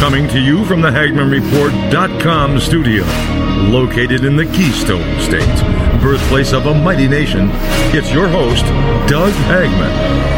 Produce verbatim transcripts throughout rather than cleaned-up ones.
Coming to you from the Hagman Report dot com studio, located in the Keystone State, birthplace of a mighty nation, it's your host, Doug Hagman.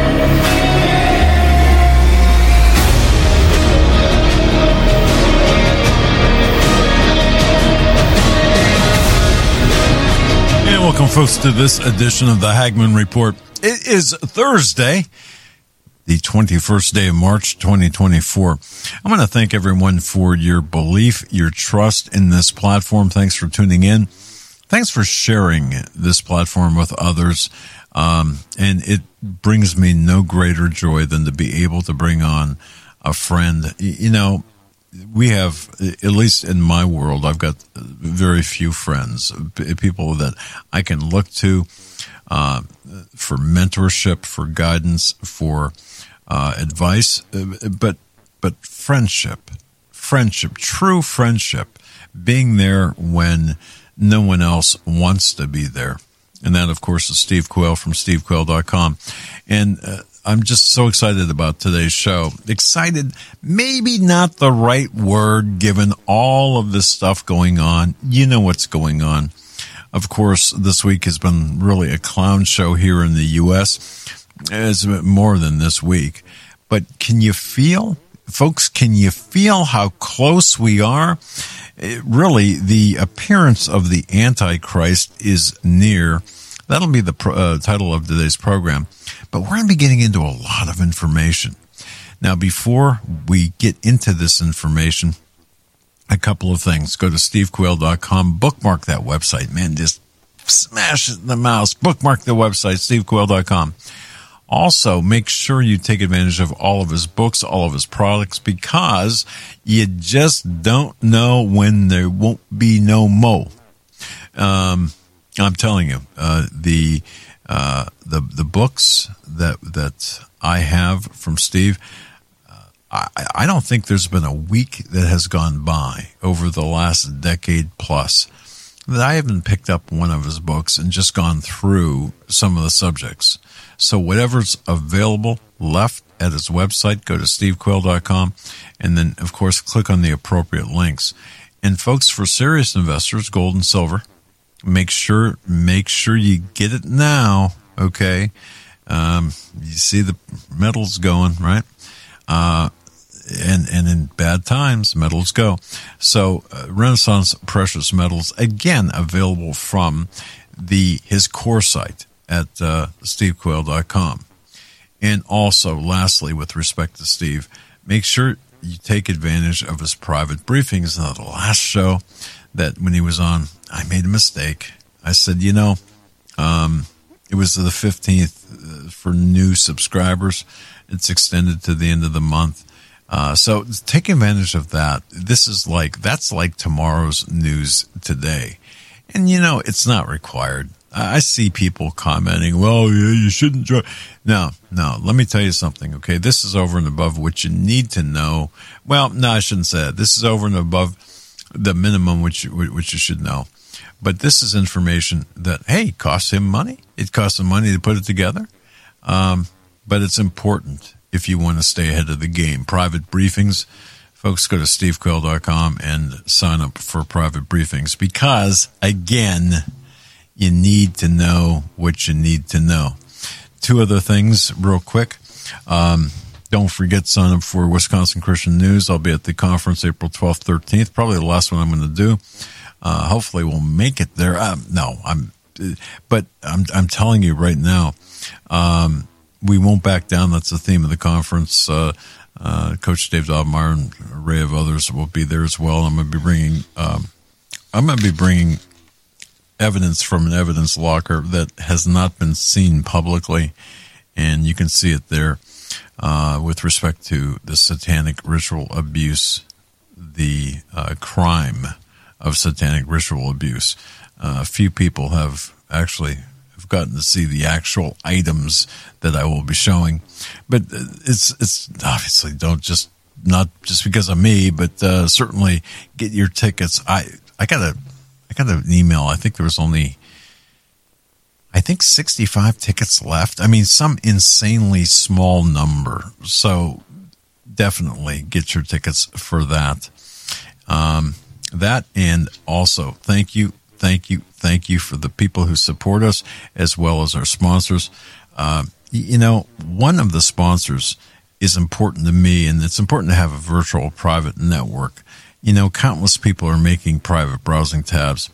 And welcome, folks, to this edition of the Hagman Report. It is Thursday, the twenty-first day of March, twenty twenty-four. I'm going to thank everyone for your belief, your trust in this platform. Thanks for tuning in. Thanks for sharing this platform with others. Um, and it brings me no greater joy than to be able to bring on a friend. You know, we have, at least in my world, I've got very few friends, people that I can look to uh, for mentorship, for guidance, for Uh, advice, but but friendship, friendship, true friendship, being there when no one else wants to be there. And that, of course, is Steve Quayle from steve quayle dot com. And uh, I'm just so excited about today's show. Excited, maybe not the right word given all of this stuff going on. You know what's going on. Of course, this week has been really a clown show here in the U S It's more than this week. But can you feel, folks, can you feel how close we are? It really, the appearance of the Antichrist is near. That'll be the pro, uh, title of today's program. But we're going to be getting into a lot of information. Now, before we get into this information, a couple of things. Go to steve quayle dot com, bookmark that website. Man, just smash the mouse, bookmark the website, steve quayle dot com. Also, make sure you take advantage of all of his books, all of his products, because you just don't know when there won't be no mo. Um, I'm telling you, uh, the, uh, the, the books that, that I have from Steve, uh, I, I don't think there's been a week that has gone by over the last decade plus that I haven't picked up one of his books and just gone through some of the subjects. So whatever's available left at his website, go to steve quayle dot com, and then, of course, click on the appropriate links. And folks, for serious investors, gold and silver, make sure make sure you get it now, okay? Um, you see the metals going, right? Uh, and and in bad times, metals go. So uh, Renaissance Precious Metals, again, available from the his core site at uh, steve quayle dot com. And also, lastly, with respect to Steve, make sure you take advantage of his private briefings. Now, the last show that when he was on, I made a mistake. I said, you know, um, it was the fifteenth for new subscribers. It's extended to the end of the month. Uh, so take advantage of that. This is like, that's like tomorrow's news today. And, you know, it's not required. I see people commenting, well, yeah, you shouldn't join. No, no, let me tell you something, okay? This is over and above what you need to know. Well, no, I shouldn't say that. This is over and above the minimum which, which you should know. But this is information that, hey, costs him money. It costs him money to put it together. Um, but it's important if you want to stay ahead of the game. Private briefings, folks, go to steve quayle dot com and sign up for private briefings because, again, you need to know what you need to know. Two other things real quick. Um, don't forget, sign up for Wisconsin Christian News. I'll be at the conference April twelfth, thirteenth, probably the last one I'm going to do. Uh, hopefully we'll make it there. Um, no, I'm, but I'm, I'm telling you right now, um, we won't back down. That's the theme of the conference. Uh, uh, Coach Dave Dobmeyer and an array of others will be there as well. I'm going to be bringing, um, I'm going to be bringing evidence from an evidence locker that has not been seen publicly, and you can see it there uh, with respect to the satanic ritual abuse, the uh, crime of satanic ritual abuse. Uh, a few people have actually have gotten to see the actual items that I will be showing, but it's it's obviously don't just not just because of me, but uh, certainly get your tickets. I I got a I got an email. I think there was only, I think sixty-five tickets left. I mean, some insanely small number. So definitely get your tickets for that. Um, that and also thank you, thank you, thank you for the people who support us as well as our sponsors. Uh, you know, one of the sponsors is important to me, and it's important to have a virtual private network. You know, countless people are making private browsing tabs,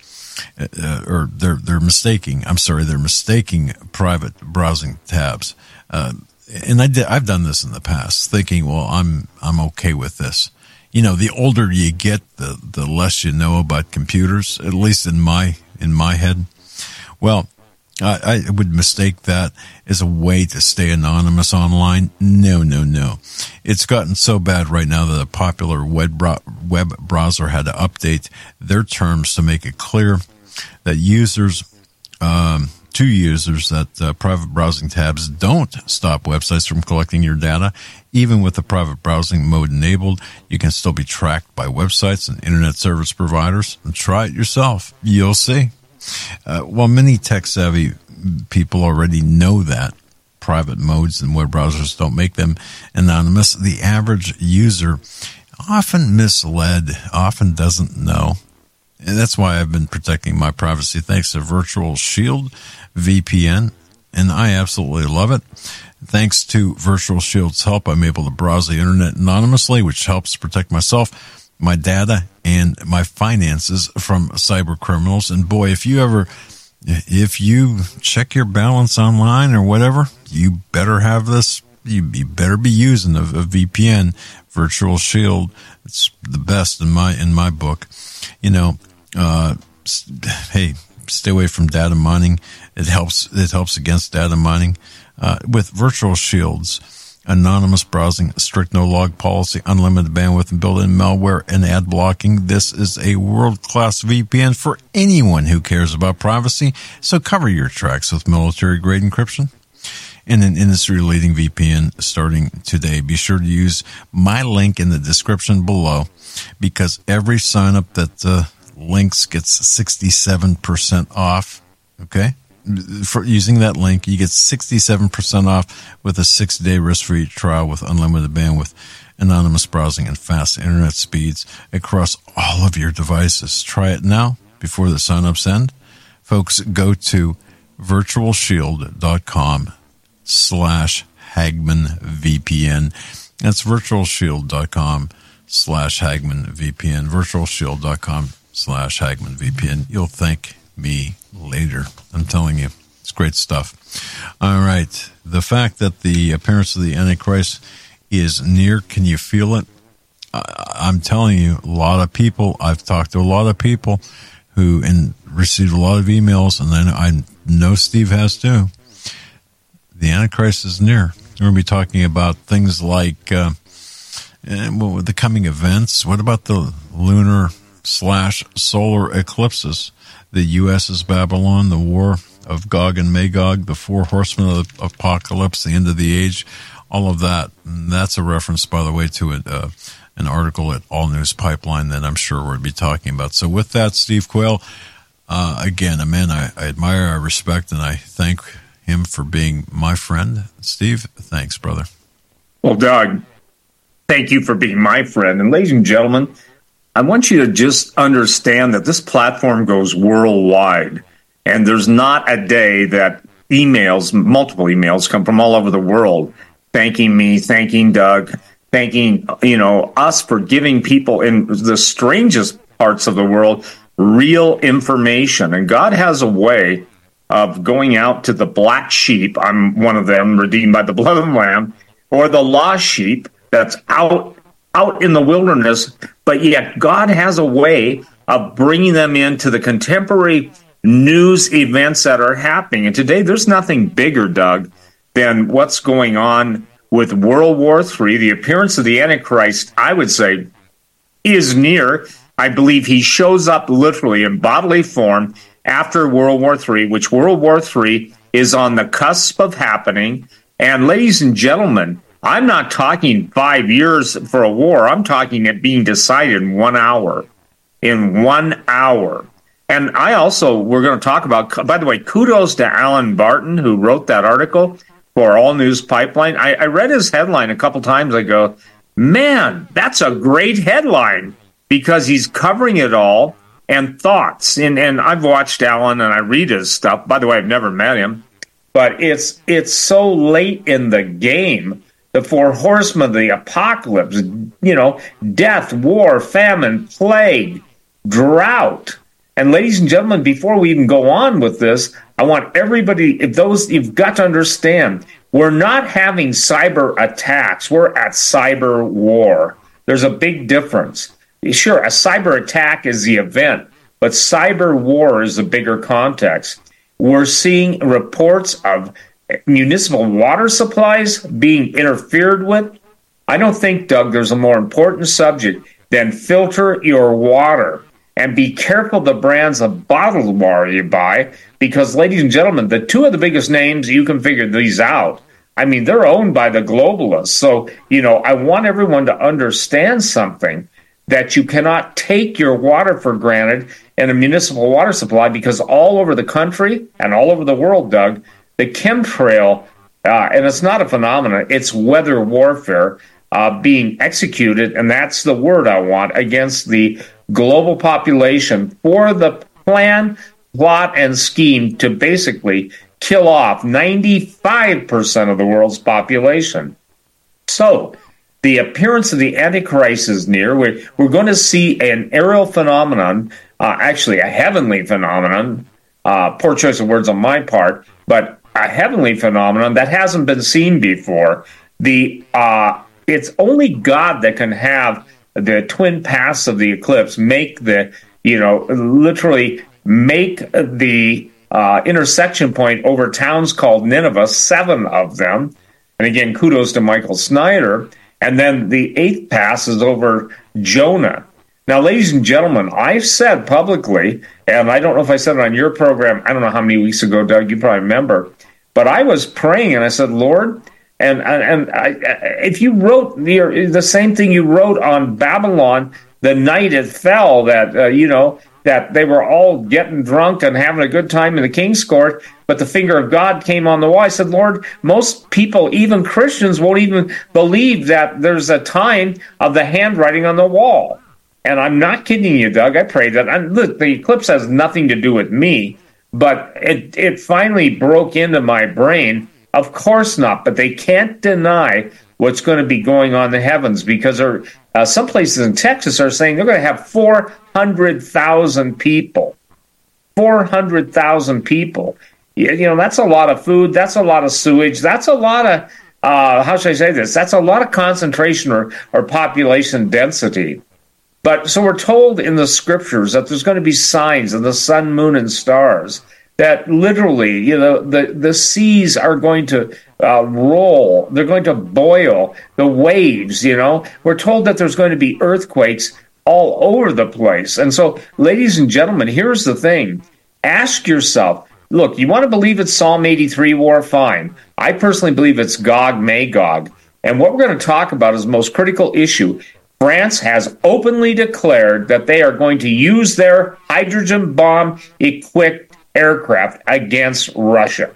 uh, or they're they're mistaking. I'm sorry, they're mistaking private browsing tabs. Uh, and I did, I've done this in the past, thinking, well, I'm I'm okay with this. You know, the older you get, the the less you know about computers. At least in my in my head. Well, I, I would mistake that as a way to stay anonymous online. No, no, no. It's gotten so bad right now that a popular web, bro- web browser had to update their terms to make it clear that users, um, to users, that uh, private browsing tabs don't stop websites from collecting your data. Even with the private browsing mode enabled, you can still be tracked by websites and internet service providers. And try it yourself. You'll see. Uh, while many tech-savvy people already know that private modes and web browsers don't make them anonymous, the average user, often misled, often doesn't know. And that's why I've been protecting my privacy thanks to Virtual Shield V P N, and I absolutely love it. Thanks to Virtual Shield's help, I'm able to browse the internet anonymously, which helps protect myself, my data, and my finances from cyber criminals. And boy, if you ever, if you check your balance online or whatever, you better have this, you, you better be using a, a V P N, Virtual Shield. It's the best in my, in my book. You know, uh, hey, stay away from data mining. It helps, it helps against data mining. Uh, with Virtual Shield's anonymous browsing, strict no-log policy, unlimited bandwidth, and built-in malware and ad blocking, this is a world-class V P N for anyone who cares about privacy. So cover your tracks with military-grade encryption and an industry-leading V P N starting today. Be sure to use my link in the description below, because every sign-up that uh, links gets sixty-seven percent off, okay? For using that link, you get sixty-seven percent off with a six-day risk-free trial with unlimited bandwidth, anonymous browsing, and fast internet speeds across all of your devices. Try it now before the sign-ups end. Folks, go to virtualshield.com slash Hagman VPN. That's virtualshield.com slash Hagman VPN. virtualshield.com slash Hagman VPN. You'll thank me later. I'm telling you, it's great stuff. All right. The fact that the appearance of the Antichrist is near, can you feel it? I, I'm telling you, a lot of people, I've talked to a lot of people who and received a lot of emails, and then I know Steve has too. The Antichrist is near. We're going to be talking about things like uh, well, the coming events. What about the lunar slash solar eclipses? The U S S Babylon, the war of Gog and Magog, the four horsemen of the apocalypse, the end of the age, all of that. And that's a reference, by the way, to a, uh, an article at All News Pipeline that I'm sure we'll be talking about. So with that, Steve Quayle, uh, again, a man I, I admire, I respect, and I thank him for being my friend. Steve, thanks, brother. Well, Doug, thank you for being my friend. And ladies and gentlemen, I want you to just understand that this platform goes worldwide, and there's not a day that emails, multiple emails, come from all over the world thanking me, thanking Doug, thanking, you know, us for giving people in the strangest parts of the world real information. And God has a way of going out to the black sheep. I'm one of them, redeemed by the blood of the Lamb, or the lost sheep that's out out in the wilderness, but yet God has a way of bringing them into the contemporary news events that are happening. And today, there's nothing bigger, Doug, than what's going on with World War Three. The appearance of the Antichrist, I would say, is near. I believe he shows up literally in bodily form after World War Three, which World War Three is on the cusp of happening. And ladies and gentlemen, I'm not talking five years for a war. I'm talking it being decided in one hour. In one hour. And I also, we're going to talk about, by the way, kudos to Alan Barton, who wrote that article for All News Pipeline. I, I read his headline a couple times ago, Man, that's a great headline because he's covering it all and thoughts. And, and I've watched Alan and I read his stuff. By the way, I've never met him. But it's it's so late in the game. The four horsemen of the apocalypse, you know, death, war, famine, plague, drought. And ladies and gentlemen, before we even go on with this, I want everybody, if those, you've got to understand, we're not having cyber attacks. We're at cyber war. There's a big difference. Sure, a cyber attack is the event, but cyber war is the bigger context. We're seeing reports of municipal water supplies being interfered with. I don't think, Doug, there's a more important subject than filter your water. And be careful the brands of bottled water you buy, because, ladies and gentlemen, the two of the biggest names, you can figure these out. I mean, they're owned by the globalists. So, you know, I want everyone to understand something, that you cannot take your water for granted in a municipal water supply, because all over the country and all over the world, Doug, the chemtrail, uh, and it's not a phenomenon, it's weather warfare uh, being executed, and that's the word I want, against the global population for the plan, plot, and scheme to basically kill off ninety-five percent of the world's population. So, the appearance of the Antichrist is near. We're, we're going to see an aerial phenomenon, uh, actually a heavenly phenomenon, uh, poor choice of words on my part, but a heavenly phenomenon that hasn't been seen before. The uh, it's only God that can have the twin paths of the eclipse make the, you know, literally make the uh, intersection point over towns called Nineveh, seven of them. And again, kudos to Michael Snyder. And then the eighth pass is over Jonah. Now, ladies and gentlemen, I've said publicly, and I don't know if I said it on your program, I don't know how many weeks ago, Doug, you probably remember, but I was praying and I said, Lord, and and I, if you wrote the, the same thing you wrote on Babylon the night it fell, that, uh, you know, that they were all getting drunk and having a good time in the king's court, but the finger of God came on the wall. I said, Lord, most people, even Christians, won't even believe that there's a time of the handwriting on the wall. And I'm not kidding you, Doug. I pray that. And look, the eclipse has nothing to do with me, but it, it finally broke into my brain. Of course not, but they can't deny what's going to be going on in the heavens, because there, uh, some places in Texas are saying they're going to have four hundred thousand people. four hundred thousand people. You, you know, that's a lot of food. That's a lot of sewage. That's a lot of, uh, how should I say this? That's a lot of concentration or, or population density. But so we're told in the scriptures that there's going to be signs of the sun, moon, and stars, that literally, you know, the, the seas are going to uh, roll. They're going to boil. The waves, you know. We're told that there's going to be earthquakes all over the place. And so, ladies and gentlemen, here's the thing. Ask yourself, look, you want to believe it's Psalm eighty-three war? Fine. I personally believe it's Gog, Magog. And what we're going to talk about is the most critical issue. France has openly declared that they are going to use their hydrogen bomb-equipped aircraft against Russia.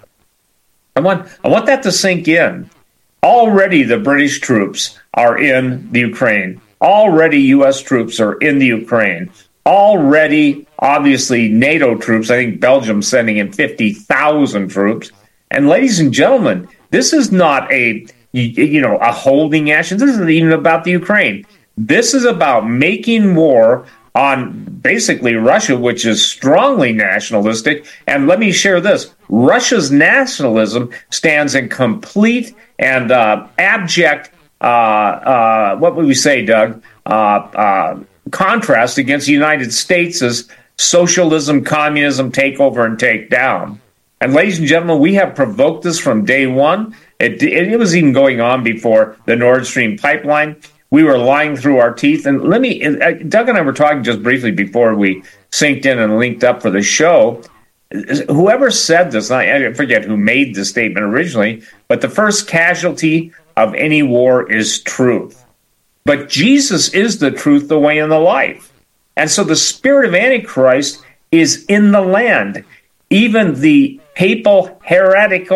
I want, I want that to sink in. Already the British troops are in the Ukraine. Already U S troops are in the Ukraine. Already, obviously, NATO troops. I think Belgium's sending in fifty thousand troops. And ladies and gentlemen, this is not a, you know, a holding action. This isn't even about the Ukraine. This is about making war on basically Russia, which is strongly nationalistic. And let me share this. Russia's nationalism stands in complete and uh, abject, uh, uh, what would we say, Doug, uh, uh, contrast against the United States' socialism, communism, takeover, and take down. And ladies and gentlemen, we have provoked this from day one. It, it was even going on before the Nord Stream pipeline. We were lying through our teeth. And let me, Doug and I were talking just briefly before we synced in and linked up for the show. Whoever said this, I forget who made the statement originally, but the first casualty of any war is truth. But Jesus is the truth, the way, and the life. And so the spirit of Antichrist is in the land. Even the papal, heretical,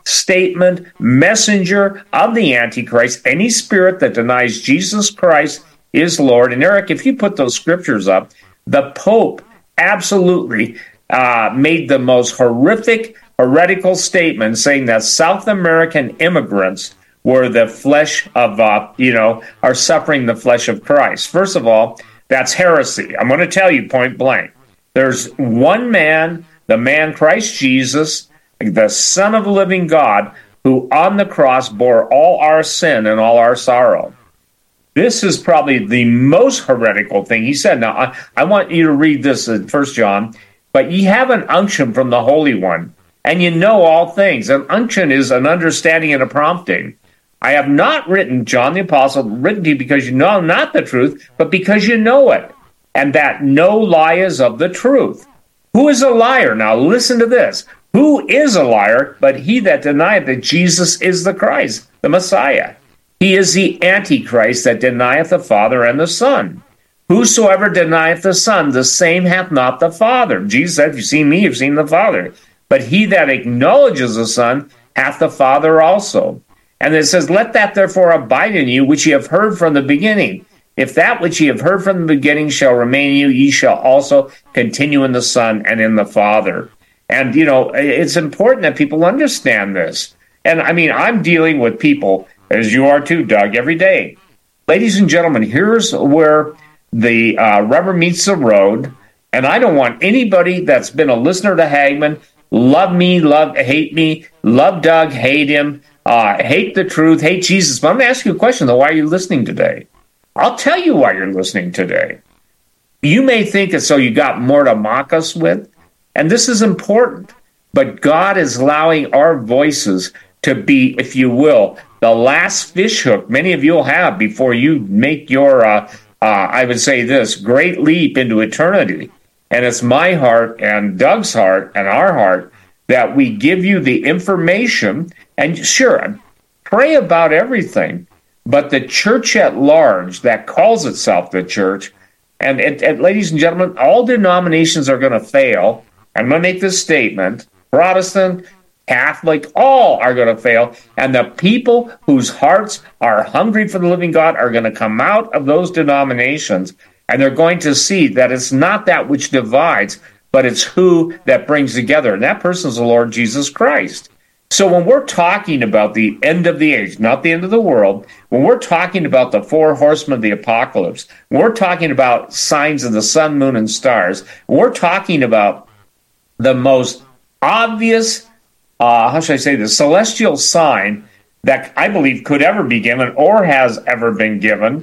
statement, messenger of the Antichrist, any spirit that denies Jesus Christ is Lord. And Eric, if you put those scriptures up, the Pope absolutely uh, made the most horrific, heretical statement saying that South American immigrants were the flesh of, uh, you know, are suffering the flesh of Christ. First of all, that's heresy. I'm going to tell you point blank. There's one man, the man Christ Jesus, the Son of the living God, who on the cross bore all our sin and all our sorrow. This is probably the most heretical thing he said. Now, I, I want you to read this in First John. But ye have an unction from the Holy One, and you know all things. An unction is an understanding and a prompting. I have not written, John the Apostle, written to you because you know not the truth, but because you know it, and that no lie is of the truth. Who is a liar? Now listen to this. Who is a liar but he that denieth that Jesus is the Christ, the Messiah? He is the Antichrist that denieth the Father and the Son. Whosoever denieth the Son, the same hath not the Father. Jesus said, if you've seen me, you've seen the Father. But he that acknowledges the Son hath the Father also. And it says, let that therefore abide in you, which ye have heard from the beginning. If that which ye have heard from the beginning shall remain in you, ye shall also continue in the Son and in the Father. And, you know, it's important that people understand this. And, I mean, I'm dealing with people, as you are too, Doug, every day. Ladies and gentlemen, here's where the uh, rubber meets the road, and I don't want anybody that's been a listener to Hagmann, love me, love, hate me, love Doug, hate him, uh, hate the truth, hate Jesus. But I'm going to ask you a question, though. Why are you listening today? I'll tell you why you're listening today. You may think that so you got more to mock us with, and this is important, but God is allowing our voices to be, if you will, the last fish hook many of you will have before you make your uh, Uh, I would say this, great leap into eternity. And it's my heart and Doug's heart and our heart that we give you the information. And sure, pray about everything. But the church at large that calls itself the church, and, and, and ladies and gentlemen, all denominations are going to fail. I'm going to make this statement. Protestant, Catholic, all are going to fail. And the people whose hearts are hungry for the living God are going to come out of those denominations, and they're going to see that it's not that which divides, but it's who that brings together. And that person is the Lord Jesus Christ. So when we're talking about the end of the age, not the end of the world, when we're talking about the four horsemen of the apocalypse, when we're talking about signs of the sun, moon, and stars, when we're talking about the most obvious Uh, how should I say this, celestial sign that I believe could ever be given or has ever been given,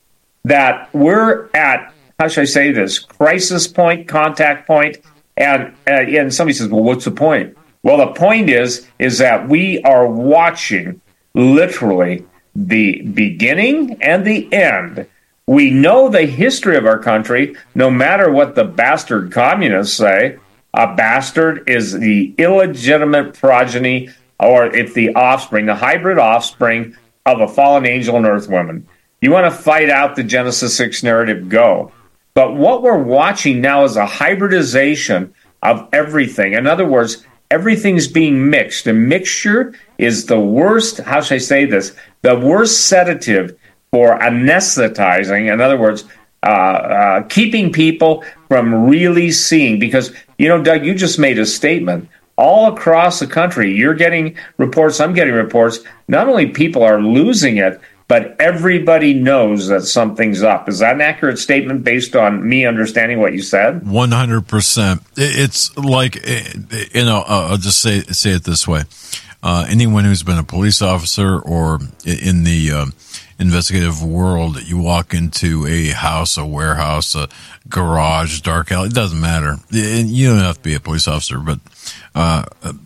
that we're at, how should I say this, crisis point, contact point, and, uh, and somebody says, well, what's the point? Well, the point is, is that we are watching literally the beginning and the end. We know the history of our country, no matter what the bastard communists say. A bastard is the illegitimate progeny, or if the offspring, the hybrid offspring of a fallen angel and earth woman. You want to fight out the Genesis six narrative, go. But what we're watching now is a hybridization of everything. In other words, everything's being mixed. And mixture is the worst, how should I say this, the worst sedative for anesthetizing. In other words, uh, uh, keeping people from really seeing. Because, you know, Doug, you just made a statement. All across the country, you're getting reports, I'm getting reports. Not only people are losing it, but everybody knows that something's up. Is that an accurate statement based on me understanding what you said? one hundred percent. It's like, you know, I'll just say say it this way. Uh, anyone who's been a police officer or in the uh, investigative world, you walk into a house, a warehouse, a garage, dark alley, it doesn't matter. You don't have to be a police officer, but, uh,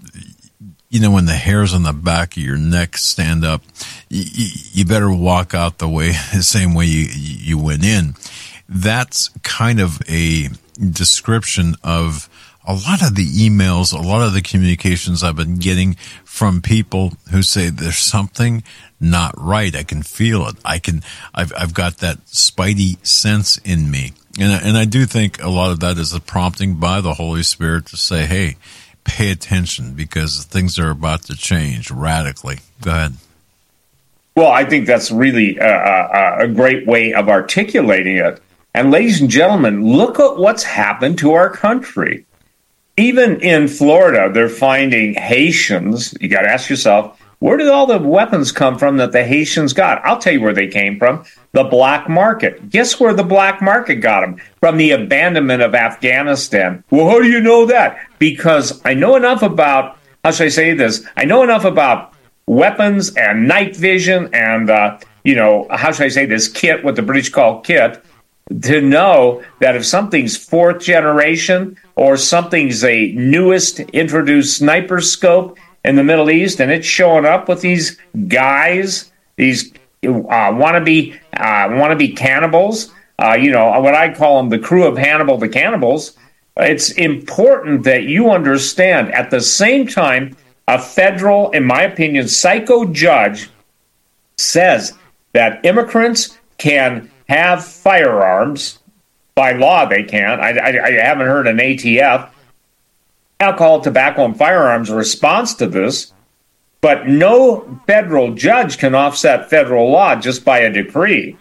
you know, when the hairs on the back of your neck stand up, you, you better walk out the way, the same way you, you went in. That's kind of a description of a lot of the emails, a lot of the communications I've been getting from people who say there's something not right. I can feel it. I can, I've, I've got that spidey sense in me. And I, and I do think a lot of that is a prompting by the Holy Spirit to say, hey, pay attention because things are about to change radically. Go ahead. Well, I think that's really a, a, a great way of articulating it. And ladies and gentlemen, look at what's happened to our country. Even in Florida, they're finding Haitians. You got to ask yourself, where did all the weapons come from that the Haitians got? I'll tell you where they came from. The black market. Guess where the black market got them? From the abandonment of Afghanistan. Well, how do you know that? Because I know enough about, how should I say this? I know enough about weapons and night vision and, uh, you know, how should I say this? Kit, what the British call kit, to know that if something's fourth generation or something's a newest introduced sniper scope in the Middle East and it's showing up with these guys, these uh, wannabe uh, wannabe cannibals, uh, you know, what I call them the crew of Hannibal the Cannibals, it's important that you understand at the same time a federal, in my opinion, psycho judge says that immigrants can have firearms. By law, they can't. I, I, I haven't heard an A T F, alcohol, tobacco, and firearms response to this, but no federal judge can offset federal law just by a decree.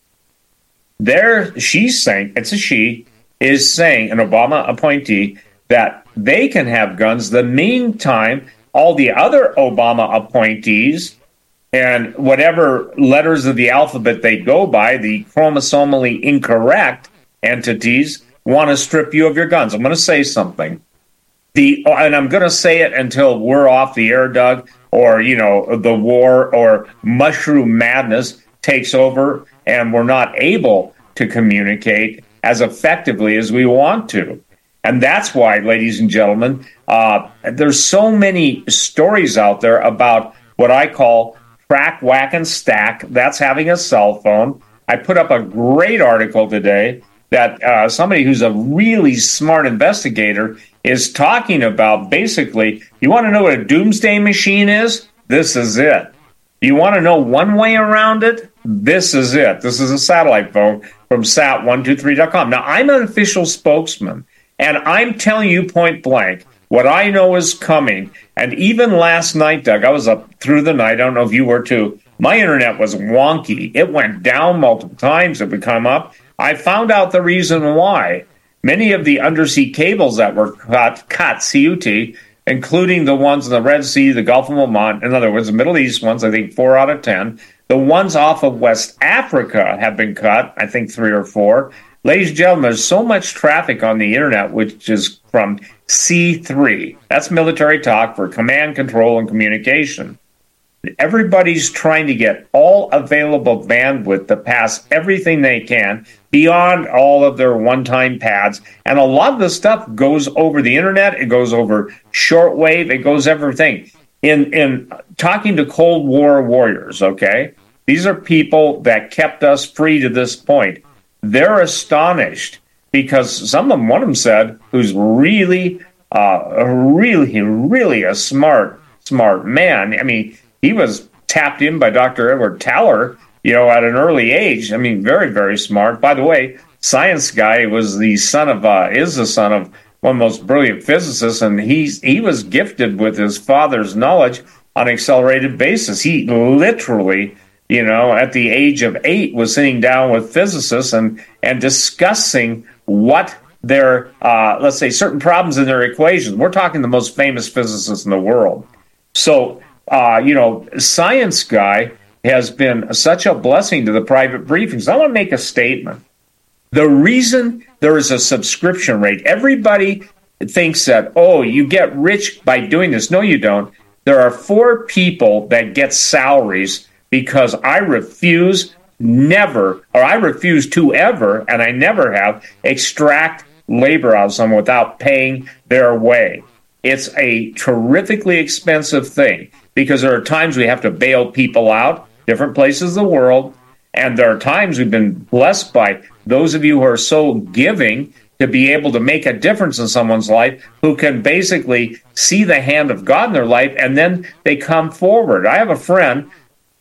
There, she's saying, it's a she, is saying, an Obama appointee, that they can have guns. The meantime, all the other Obama appointees and whatever letters of the alphabet they go by, the chromosomally incorrect entities, want to strip you of your guns. I'm going to say something. The and I'm going to say it until we're off the air, Doug, or, you know, the war or mushroom madness takes over and we're not able to communicate as effectively as we want to. And that's why, ladies and gentlemen, uh, there's so many stories out there about what I call crack, whack, and stack. That's having a cell phone. I put up a great article today that uh, somebody who's a really smart investigator is talking about. Basically, you want to know what a doomsday machine is? This is it. You want to know one way around it? This is it. This is a satellite phone from sat one two three dot com. Now, I'm an official spokesman, and I'm telling you point blank what I know is coming. And even last night, Doug, I was up through the night. I don't know if you were too. My internet was wonky. It went down multiple times. It would come up. I found out the reason why. Many of the undersea cables that were cut, cut, C U T, including the ones in the Red Sea, the Gulf of Oman, in other words, the Middle East ones, I think four out of ten. The ones off of West Africa have been cut, I think three or four. Ladies and gentlemen, there's so much traffic on the internet, which is from C three. That's military talk for command, control, and communication. Everybody's trying to get all available bandwidth to pass everything they can beyond all of their one-time pads. And a lot of the stuff goes over the internet. It goes over shortwave. It goes everything. In, in talking to Cold War warriors, okay, these are people that kept us free to this point. They're astonished because some of them, one of them said, who's really, uh, really, really a smart, smart man. I mean, he was tapped in by Doctor Edward Teller, you know, at an early age. I mean, very, very smart. By the way, science guy was the son of, uh, is the son of one of the most brilliant physicists, and he's, he was gifted with his father's knowledge on an accelerated basis. He literally, you know, at the age of eight was sitting down with physicists and, and discussing what their, uh, let's say, certain problems in their equations. We're talking the most famous physicists in the world. So, Uh, you know, science guy has been such a blessing to the private briefings. I want to make a statement. The reason there is a subscription rate, everybody thinks that, oh, you get rich by doing this. No, you don't. There are four people that get salaries because I refuse never, or I refuse to ever, and I never have, extract labor out of someone without paying their way. It's a terrifically expensive thing because there are times we have to bail people out, different places of the world, and there are times we've been blessed by those of you who are so giving to be able to make a difference in someone's life who can basically see the hand of God in their life, and then they come forward. I have a friend,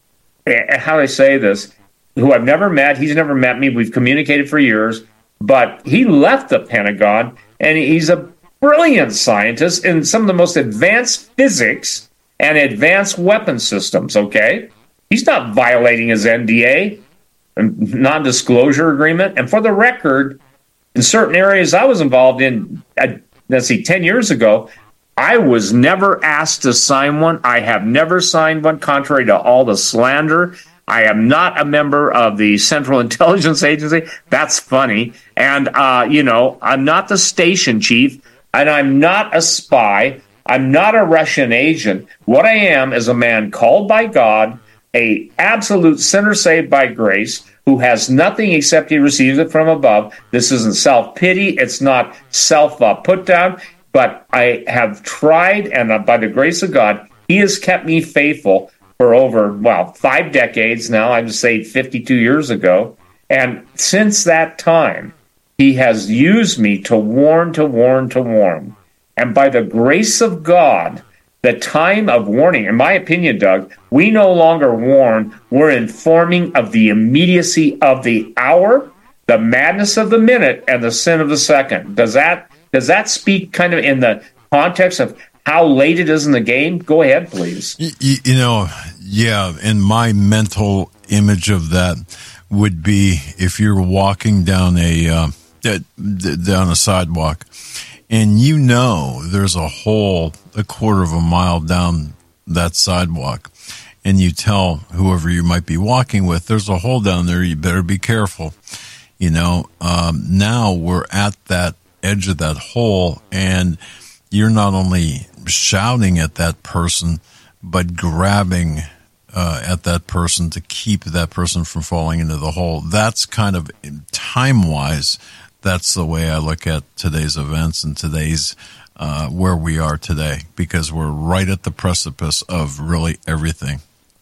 how do I say this, who I've never met. He's never met me. We've communicated for years, but he left the Pentagon, and he's a brilliant scientist in some of the most advanced physics and advanced weapon systems, okay? He's not violating his N D A, non-disclosure agreement. And for the record, in certain areas I was involved in, I, let's see, ten years ago, I was never asked to sign one. I have never signed one, contrary to all the slander. I am not a member of the Central Intelligence Agency. That's funny. And, uh, you know, I'm not the station chief, and I'm not a spy. I'm not a Russian agent. What I am is a man called by God, a absolute sinner saved by grace, who has nothing except he receives it from above. This isn't self-pity. It's not self-put-down. But I have tried, and uh, by the grace of God, he has kept me faithful for over, well, five decades now. I would say fifty-two years ago. And since that time, he has used me to warn, to warn, to warn. And by the grace of God, the time of warning, in my opinion, Doug, we no longer warn. We're informing of the immediacy of the hour, the madness of the minute, and the sin of the second. Does that does that speak kind of in the context of how late it is in the game? Go ahead, please. You, you know, yeah, and my mental image of that would be if you're walking down a uh, down a sidewalk, and you know there's a hole a quarter of a mile down that sidewalk, and you tell whoever you might be walking with, there's a hole down there, you better be careful. You know, um, now we're at that edge of that hole, and you're not only shouting at that person, but grabbing uh, at that person to keep that person from falling into the hole. That's kind of time-wise, that's the way I look at today's events and today's uh, where we are today, because we're right at the precipice of really everything.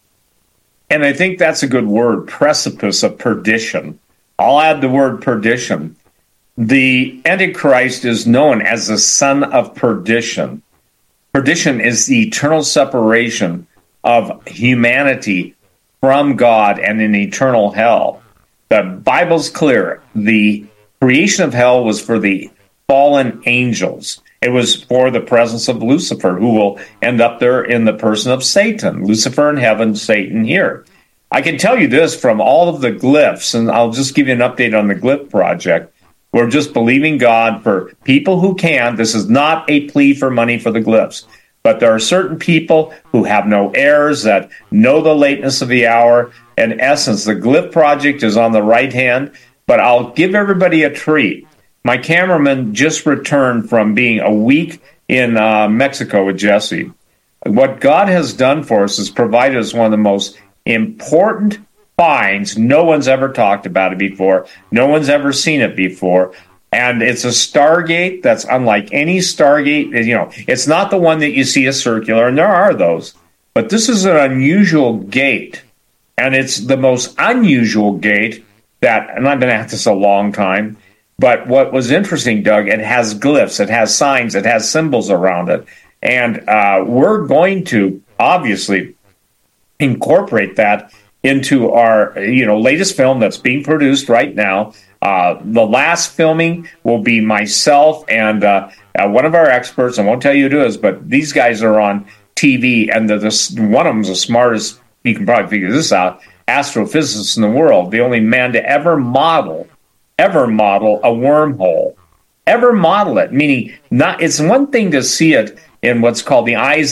And I think that's a good word, precipice of perdition. I'll add the word perdition. The Antichrist is known as the son of perdition. Perdition is the eternal separation of humanity from God and an eternal hell. The Bible's clear. The creation of hell was for the fallen angels. It was for the presence of Lucifer, who will end up there in the person of Satan. Lucifer in heaven, Satan here. I can tell you this from all of the glyphs, and I'll just give you an update on the glyph project. We're just believing God for people who can. This is not a plea for money for the glyphs, but there are certain people who have no heirs that know the lateness of the hour. In essence, the glyph project is on the right hand, but I'll give everybody a treat. My cameraman just returned from being a week in uh, Mexico with Jesse. What God has done for us is provided us one of the most important finds. No one's ever talked about it before. No one's ever seen it before. And it's a Stargate that's unlike any Stargate. You know, it's not the one that you see as circular, and there are those. But this is an unusual gate. And it's the most unusual gate that, and I've been at this a long time, but what was interesting, Doug, it has glyphs, it has signs, it has symbols around it. And uh, we're going to obviously incorporate that into our, you know, latest film that's being produced right now. Uh, the last filming will be myself and uh, uh, one of our experts. I won't tell you who it is, but these guys are on T V, and the, the, one of them's the smartest, you can probably figure this out, astrophysicist in the world, the only man to ever model, ever model a wormhole. Ever model it, meaning not. It's one thing to see it in what's called the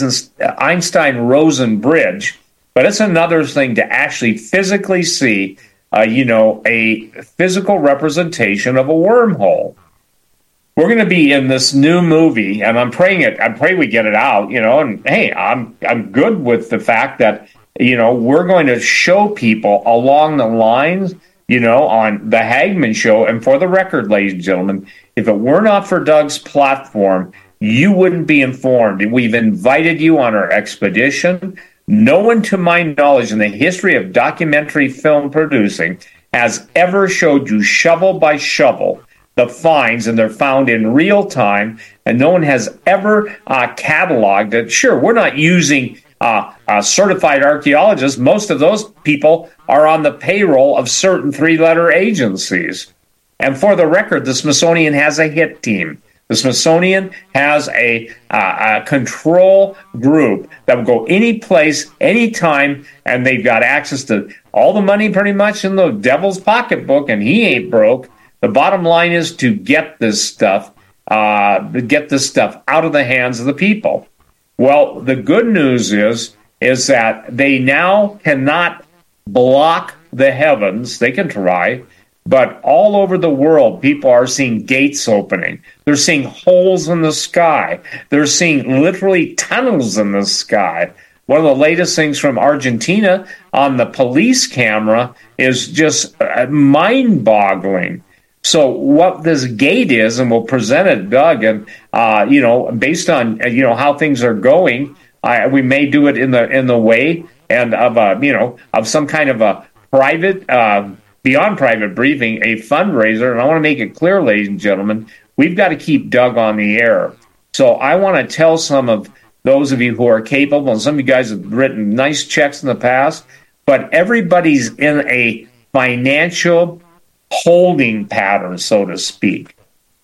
Einstein-Rosen bridge, but it's another thing to actually physically see, uh, you know, a physical representation of a wormhole. We're going to be in this new movie, and I'm praying it. I pray we get it out, you know. And hey, I'm I'm good with the fact that, you know, we're going to show people along the lines, you know, on the Hagmann Show. And for the record, ladies and gentlemen, if it were not for Doug's platform, you wouldn't be informed. We've invited you on our expedition. No one, to my knowledge, in the history of documentary film producing has ever showed you shovel by shovel the finds, and they're found in real time, and no one has ever uh, cataloged it. Sure, we're not using uh, uh, certified archaeologists. Most of those people are on the payroll of certain three-letter agencies. And for the record, the Smithsonian has a hit team. The The Smithsonian has a, uh, a control group that will go any place, anytime, and they've got access to all the money pretty much in the devil's pocketbook, and he ain't broke. The bottom line is to get this stuff, uh, get this stuff out of the hands of the people. Well, the good news is, is that they now cannot block the heavens. They can try, but all over the world, people are seeing gates opening. They're seeing holes in the sky. They're seeing literally tunnels in the sky. One of the latest things from Argentina on the police camera is just mind-boggling. So what this gate is, and we'll present it, Doug, and uh, you know, based on you know how things are going, I, we may do it in the in the way and of a you know of some kind of a private, uh, beyond private briefing, a fundraiser. And I want to make it clear, ladies and gentlemen, we've got to keep Doug on the air. So I want to tell some of those of you who are capable, and some of you guys have written nice checks in the past, but everybody's in a financial holding pattern, so to speak.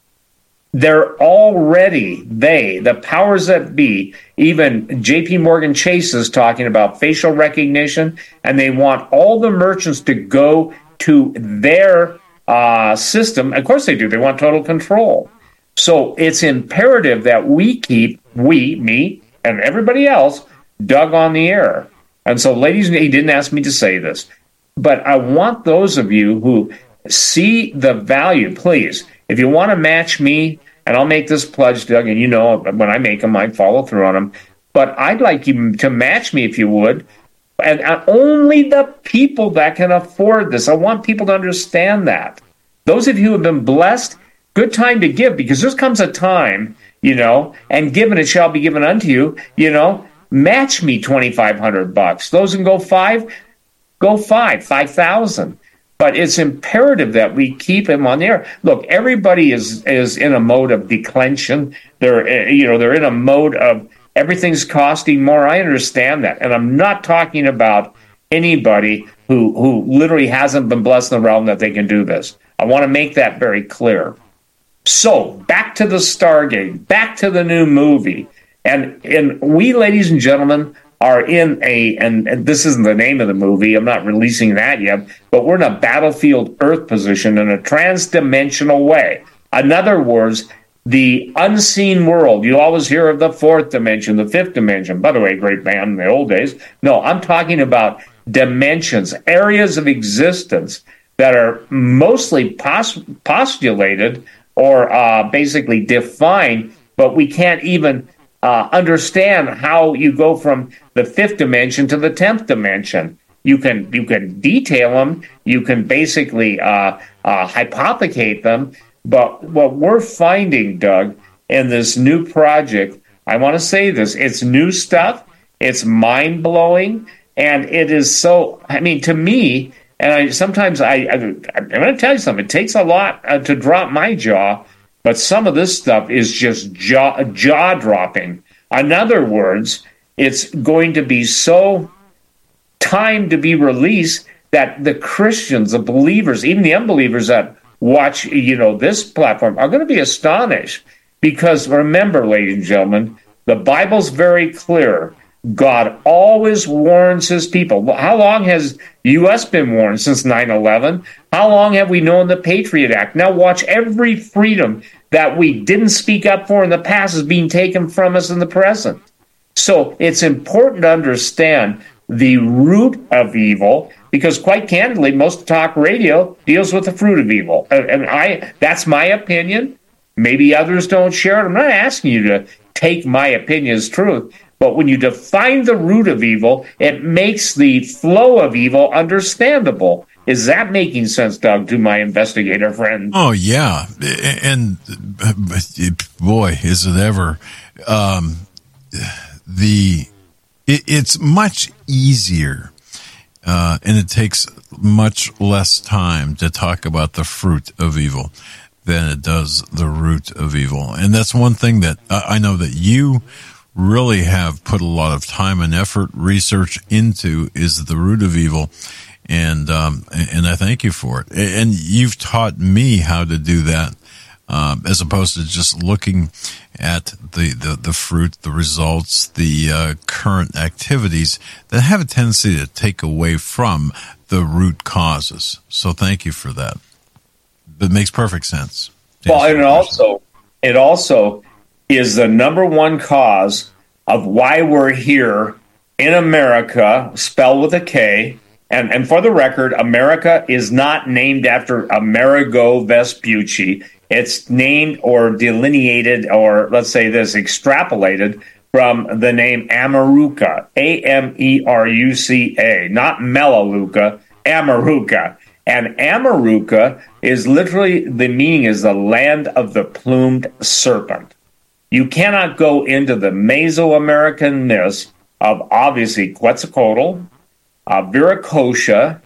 They're already, they, the powers that be, even J P Morgan Chase is talking about facial recognition, and they want all the merchants to go to their uh, system. Of course they do. They want total control. So it's imperative that we keep, we, me, and everybody else, Doug on the air. And so, ladies and gentlemen, he didn't ask me to say this, but I want those of you who see the value, please, if you want to match me, and I'll make this pledge, Doug, and you know when I make them, I follow through on them, but I'd like you to match me if you would, and only the people that can afford this. I want people to understand that. Those of you who have been blessed, good time to give, because there comes a time, you know, and given it shall be given unto you, you know, match me twenty-five hundred bucks. Those can go five, go five, five thousand. But it's imperative that we keep him on the air. Look, everybody is is in a mode of declension. They're you know they're in a mode of everything's costing more. I understand that, and I'm not talking about anybody who who literally hasn't been blessed in the realm that they can do this. I want to make that very clear. So back to the Stargate, back to the new movie, and and we, ladies and gentlemen, are in a, and, and this isn't the name of the movie, I'm not releasing that yet, but we're in a battlefield Earth position in a trans-dimensional way. In other words, the unseen world. You always hear of the fourth dimension, the fifth dimension. By the way, great band in the old days. No, I'm talking about dimensions, areas of existence that are mostly pos- postulated or uh, basically defined, but we can't even Uh, understand how you go from the fifth dimension to the tenth dimension. You can you can detail them, you can basically uh, uh, hypothecate them, but what we're finding, Doug, in this new project, I want to say this, it's new stuff, it's mind-blowing, and it is so, I mean, to me, and I sometimes, I, I, I'm going to tell you something, it takes a lot uh, to drop my jaw, but some of this stuff is just jaw, jaw-dropping. In other words, it's going to be so timed to be released that the Christians, the believers, even the unbelievers that watch, you know, this platform are going to be astonished. Because remember, ladies and gentlemen, the Bible's very clear. God always warns his people. How long has the U S been warned? Since nine eleven? How long have we known the Patriot Act? Now watch, every freedom that we didn't speak up for in the past is being taken from us in the present. So it's important to understand the root of evil, because quite candidly, most talk radio deals with the fruit of evil. And I that's my opinion. Maybe others don't share it. I'm not asking you to take my opinion as truth. But when you define the root of evil, it makes the flow of evil understandable. Is that making sense, Doug, to my investigator friend? Oh, yeah. And boy, is it ever. Um, the it, it's much easier, uh, and it takes much less time to talk about the fruit of evil than it does the root of evil. And that's one thing that I know that you really have put a lot of time and effort, research into, is the root of evil. And, um, and I thank you for it. And you've taught me how to do that, um, as opposed to just looking at the, the, the fruit, the results, the uh, current activities that have a tendency to take away from the root causes. So thank you for that. It makes perfect sense. Well, and it also, it also is the number one cause of why we're here in America, spelled with a K. And, and for the record, America is not named after Amerigo Vespucci. It's named or delineated, or let's say this, extrapolated from the name Amaruca, A M E R U C A, not Melaleuca, Amaruca. And Amaruca is literally, the meaning is the land of the plumed serpent. You cannot go into the Mesoamerican myths of obviously Quetzalcoatl, uh, Viracocha,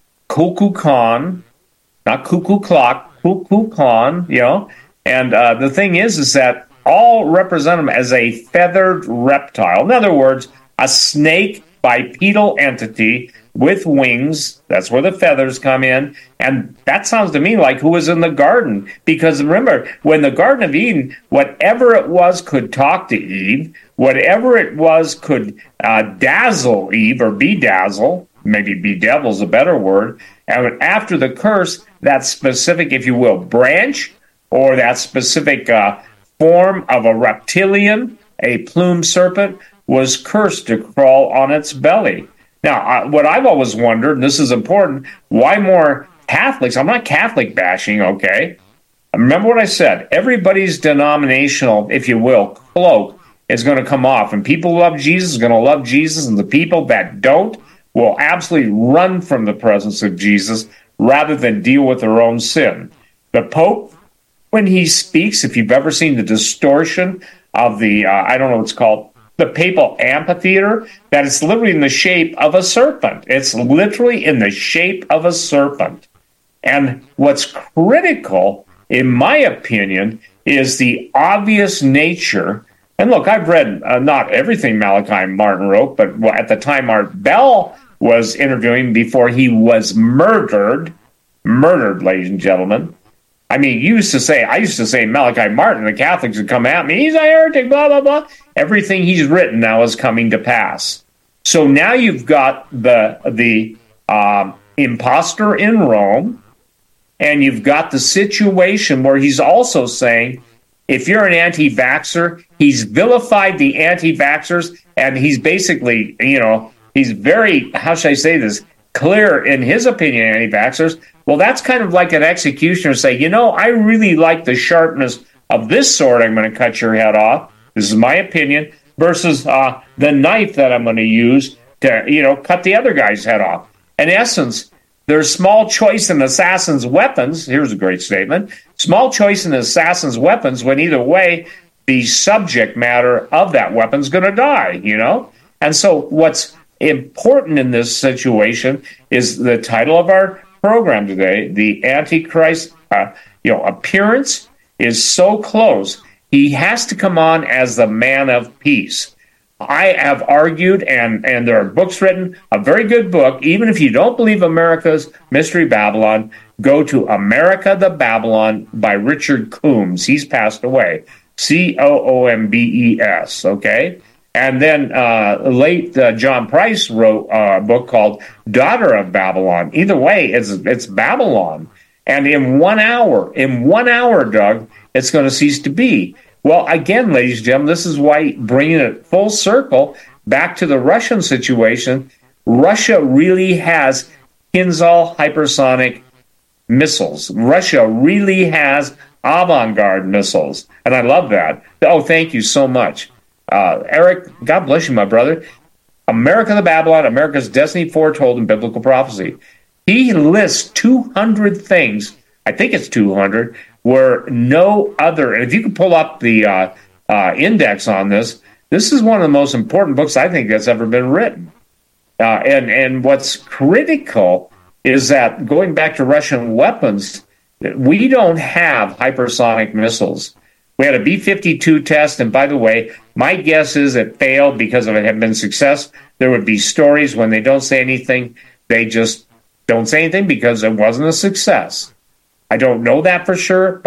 Kukulkan, not Cuckoo Clock, Kukulkan, you know. And uh, the thing is, is that all represent them as a feathered reptile. In other words, a snake bipedal entity with wings. That's where the feathers come in. And that sounds to me like who was in the garden. Because remember, when the Garden of Eden, whatever it was could talk to Eve, whatever it was could uh, dazzle Eve or bedazzle, maybe bedevil's a better word. And after the curse, that specific, if you will, branch or that specific uh, form of a reptilian, a plumed serpent, was cursed to crawl on its belly. Now, uh, what I've always wondered, and this is important, why more Catholics? I'm not Catholic bashing, okay? Remember what I said. Everybody's denominational, if you will, cloak is going to come off. And people who love Jesus are going to love Jesus, and the people that don't will absolutely run from the presence of Jesus rather than deal with their own sin. The Pope, when he speaks, if you've ever seen the distortion of the, uh, I don't know what it's called, the papal amphitheater, that it's literally in the shape of a serpent. It's literally in the shape of a serpent. And what's critical, in my opinion, is the obvious nature. And look, I've read uh, not everything Malachi Martin wrote, but at the time Art Bell was interviewing before he was murdered, murdered, ladies and gentlemen. I mean, you used to say, I used to say Malachi Martin, the Catholics would come at me, he's a heretic, blah, blah, blah. Everything he's written now is coming to pass. So now you've got the, the um, imposter in Rome, and you've got the situation where he's also saying, if you're an anti-vaxxer, he's vilified the anti-vaxxers, and he's basically, you know, he's very, how should I say this, clear in his opinion, anti-vaxxers. Well, that's kind of like an executioner say, you know, I really like the sharpness of this sword. I'm going to cut your head off. This is my opinion versus uh, the knife that I'm going to use to, you know, cut the other guy's head off. In essence, there's small choice in assassin's weapons. Here's a great statement. Small choice in assassin's weapons when either way, the subject matter of that weapon is going to die, you know? And so what's important in this situation is the title of our program today, the Antichrist, uh, you know, appearance is so close. He has to come on as the man of peace. I have argued, and, and there are books written, a very good book, even if you don't believe America's Mystery Babylon, go to America the Babylon by Richard Coombs. He's passed away. C O O M B E S, okay? And then uh, late uh, John Price wrote uh, a book called Daughter of Babylon. Either way, it's it's Babylon. And in one hour, in one hour, Doug, it's going to cease to be. Well, again, ladies and gentlemen, this is why bringing it full circle back to the Russian situation, Russia really has Kinzhal hypersonic missiles. Russia really has avant-garde missiles. And I love that. Oh, thank you so much. Uh, Eric, God bless you, my brother. America the Babylon, America's destiny foretold in biblical prophecy. He lists two hundred things, I think it's two hundred, where no other, and if you can pull up the uh, uh, index on this, this is one of the most important books I think that's ever been written. Uh, and, and what's critical is that, going back to Russian weapons, we don't have hypersonic missiles. We had a B fifty-two test, and by the way, my guess is it failed because if it had been success, there would be stories when they don't say anything, they just don't say anything because it wasn't a success. I don't know that for sure, but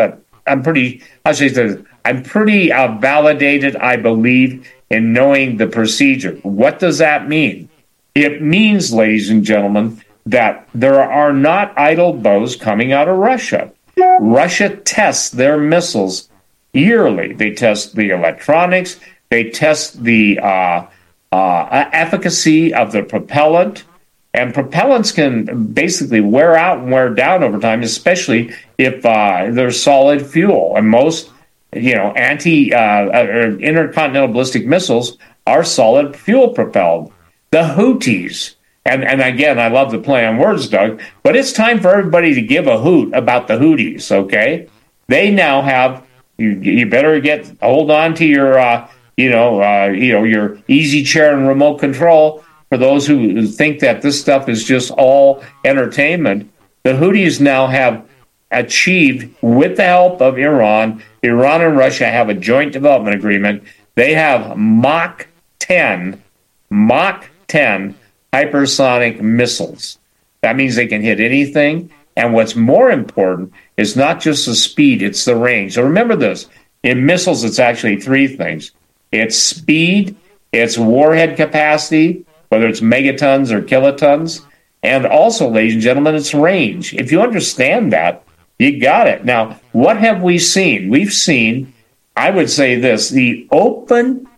I'm pretty, I should say, I'm pretty uh, validated, I believe, in knowing the procedure. What does that mean? It means, ladies and gentlemen, that there are not idle bows coming out of Russia. Russia tests their missiles yearly. They test the electronics. They test the uh, uh, efficacy of the propellant. And propellants can basically wear out and wear down over time, especially if uh, they're solid fuel. And most, you know, anti uh, or intercontinental ballistic missiles are solid fuel propelled. The Houthis, and, and again, I love the play on words, Doug, but it's time for everybody to give a hoot about the Houthis, okay? They now have, you, you better get, hold on to your, uh, you know, uh, you know, your easy chair and remote control. For those who think that this stuff is just all entertainment, the Houthis now have achieved, with the help of Iran, Iran and Russia have a joint development agreement. They have Mach ten, Mach ten hypersonic missiles. That means they can hit anything. And what's more important is not just the speed, it's the range. So remember this, in missiles, it's actually three things. It's speed, it's warhead capacity, whether it's megatons or kilotons, and also, ladies and gentlemen, it's range. If you understand that, you got it. Now, what have we seen? We've seen, I would say this, the open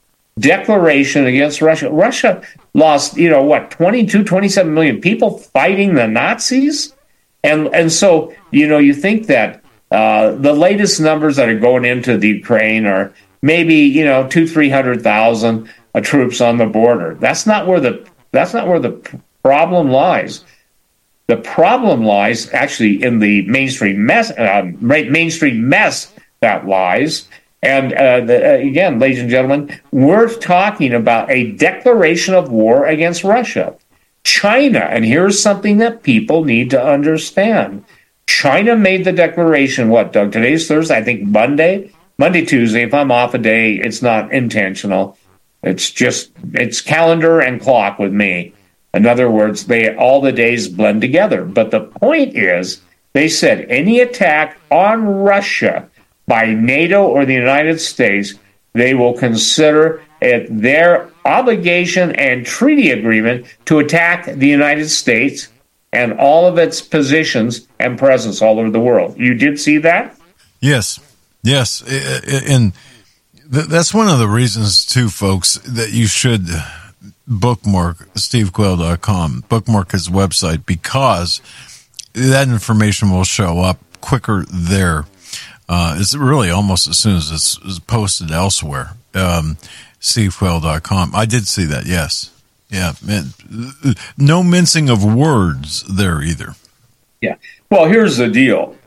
declaration against Russia. Russia lost, you know, what, twenty-two, twenty-seven million people fighting the Nazis? And and so, you know, you think that uh, the latest numbers that are going into the Ukraine are maybe, you know, two, three hundred thousand uh, troops on the border. That's not where the that's not where the problem lies. The problem lies actually in the mainstream mess, uh, mainstream mess that lies. And uh, the, uh, again, ladies and gentlemen, we're talking about a declaration of war against Russia. China, and here's something that people need to understand. China made the declaration, what, Doug? Today's Thursday, I think Monday? Monday, Tuesday. If I'm off a day, it's not intentional. It's just, it's calendar and clock with me. In other words, they all the days blend together. But the point is, they said any attack on Russia by NATO or the United States, they will consider it their obligation and treaty agreement to attack the United States and all of its positions and presence all over the world. You did see that? Yes, yes. And that's one of the reasons, too, folks, that you should bookmark steve quayle dot com, bookmark his website, because that information will show up quicker there. Uh, it's really almost as soon as it's, it's posted elsewhere. Um, steve quayle dot com. I did see that, yes. Yeah, man. No mincing of words there either. Yeah. Well, here's the deal.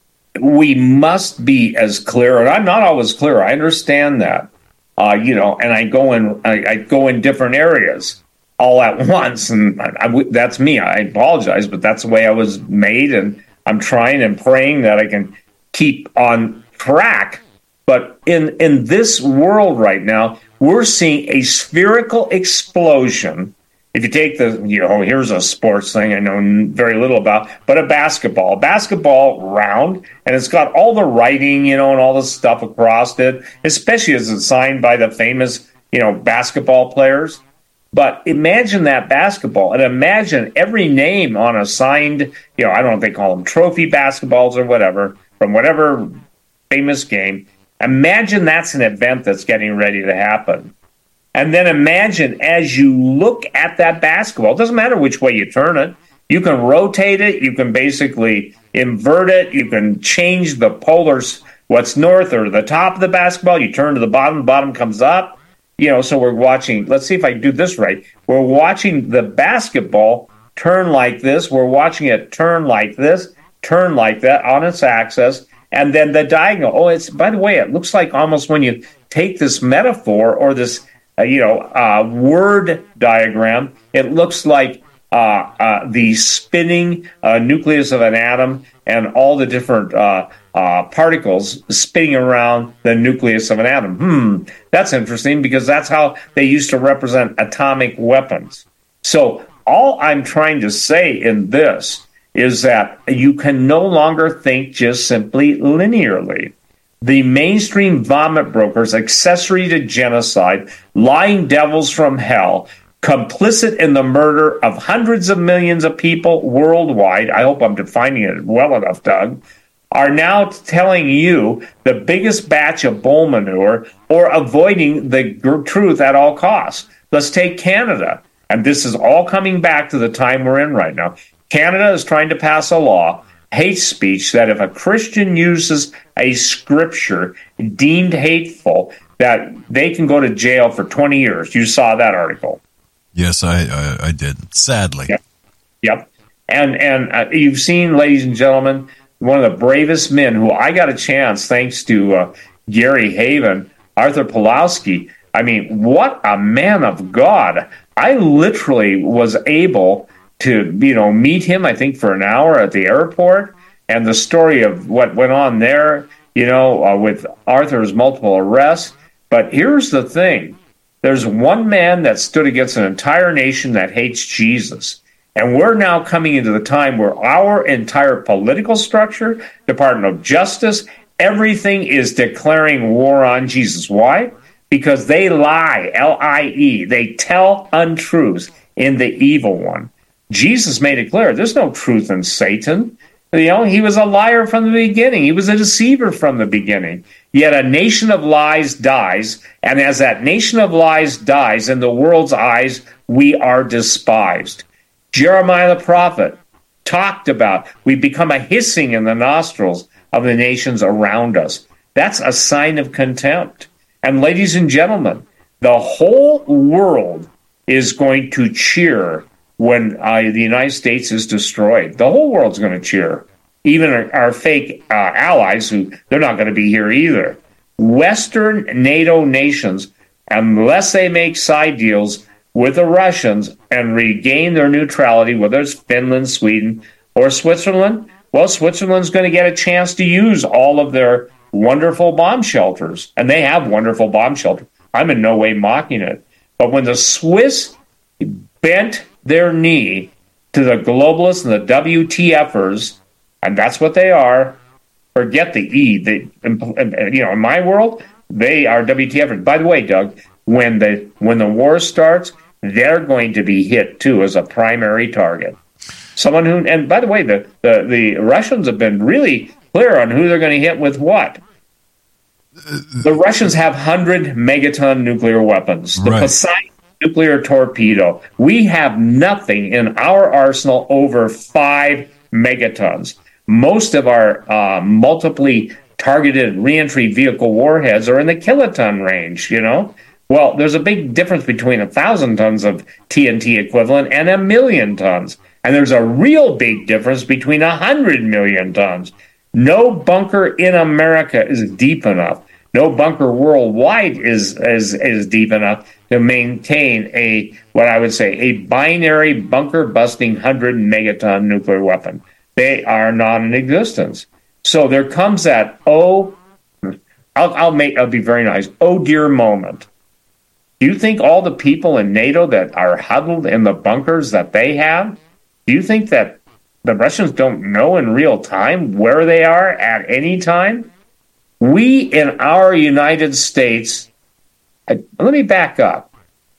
We must be as clear, and I'm not always clear. I understand that. Uh, you know, and I go in, I, I go in different areas all at once, and I, I, that's me. I apologize, but that's the way I was made, and I'm trying and praying that I can keep on track. But in in this world right now, we're seeing a spherical explosion. If you take the, you know, here's a sports thing I know very little about, but a basketball, a basketball round, and it's got all the writing, you know, and all the stuff across it, especially as it's signed by the famous, you know, basketball players. But imagine that basketball, and imagine every name on a signed, you know, I don't know if they call them trophy basketballs or whatever, from whatever famous game. Imagine that's an event that's getting ready to happen. And then imagine as you look at that basketball, it doesn't matter which way you turn it. You can rotate it. You can basically invert it. You can change the polar, what's north or the top of the basketball. You turn to the bottom, the bottom comes up. You know, so we're watching, let's see if I can do this right. We're watching the basketball turn like this. We're watching it turn like this, turn like that on its axis. And then the diagonal. Oh, it's, by the way, it looks like almost when you take this metaphor or this, uh, you know, uh, word diagram, it looks like uh, uh, the spinning uh, nucleus of an atom and all the different uh, uh, particles spinning around the nucleus of an atom. Hmm, that's interesting because that's how they used to represent atomic weapons. So all I'm trying to say in this is that you can no longer think just simply linearly. The mainstream vomit brokers, accessory to genocide, lying devils from hell, complicit in the murder of hundreds of millions of people worldwide, I hope I'm defining it well enough, Doug, are now telling you the biggest batch of bull manure or avoiding the g- truth at all costs. Let's take Canada. And this is all coming back to the time we're in right now. Canada is trying to pass a law, hate speech, that if a Christian uses a scripture deemed hateful, that they can go to jail for twenty years. You saw that article. Yes, I I, I did. Sadly. Yep. Yep. And and uh, you've seen, ladies and gentlemen, one of the bravest men who I got a chance, thanks to uh, Gary Haven, Arthur Pawlowski. I mean, what a man of God. I literally was able to, you know, meet him, I think, for an hour at the airport. And the story of what went on there, you know, uh, with Arthur's multiple arrests. But here's the thing. There's one man that stood against an entire nation that hates Jesus. And we're now coming into the time where our entire political structure, Department of Justice, everything is declaring war on Jesus. Why? Because they lie, L I E. They tell untruths in the evil one. Jesus made it clear, there's no truth in Satan. You know, he was a liar from the beginning. He was a deceiver from the beginning. Yet a nation of lies dies, and as that nation of lies dies, in the world's eyes, we are despised. Jeremiah the prophet talked about we become a hissing in the nostrils of the nations around us. That's a sign of contempt. And ladies and gentlemen, the whole world is going to cheer when uh, the United States is destroyed. The whole world's going to cheer. Even our, our fake uh, allies, who they're not going to be here either. Western NATO nations, unless they make side deals with the Russians and regain their neutrality, whether it's Finland, Sweden, or Switzerland, well, Switzerland's going to get a chance to use all of their wonderful bomb shelters. And they have wonderful bomb shelters. I'm in no way mocking it. But when the Swiss bent their knee to the globalists and the W T Fers, and that's what they are, forget the E. They, you know, in my world, they are W T Fers. By the way, Doug, when the when the war starts, they're going to be hit too as a primary target. Someone who, and by the way, the the, the Russians have been really clear on who they're going to hit with what. The Russians have one hundred megaton nuclear weapons. The right. Poseidon nuclear torpedo. We have nothing in our arsenal over five megatons. Most of our uh, multiply targeted reentry vehicle warheads are in the kiloton range, you know? Well, there's a big difference between a thousand tons of T N T equivalent and a million tons. And there's a real big difference between a hundred million tons. No bunker in America is deep enough. No bunker worldwide is, is, is deep enough to maintain a, what I would say, a binary bunker-busting one hundred megaton nuclear weapon. They are not in existence. So there comes that, oh, I'll, I'll make, I'll be very nice, oh dear moment. Do you think all the people in NATO that are huddled in the bunkers that they have, do you think that the Russians don't know in real time where they are at any time? We in our United States, let me back up.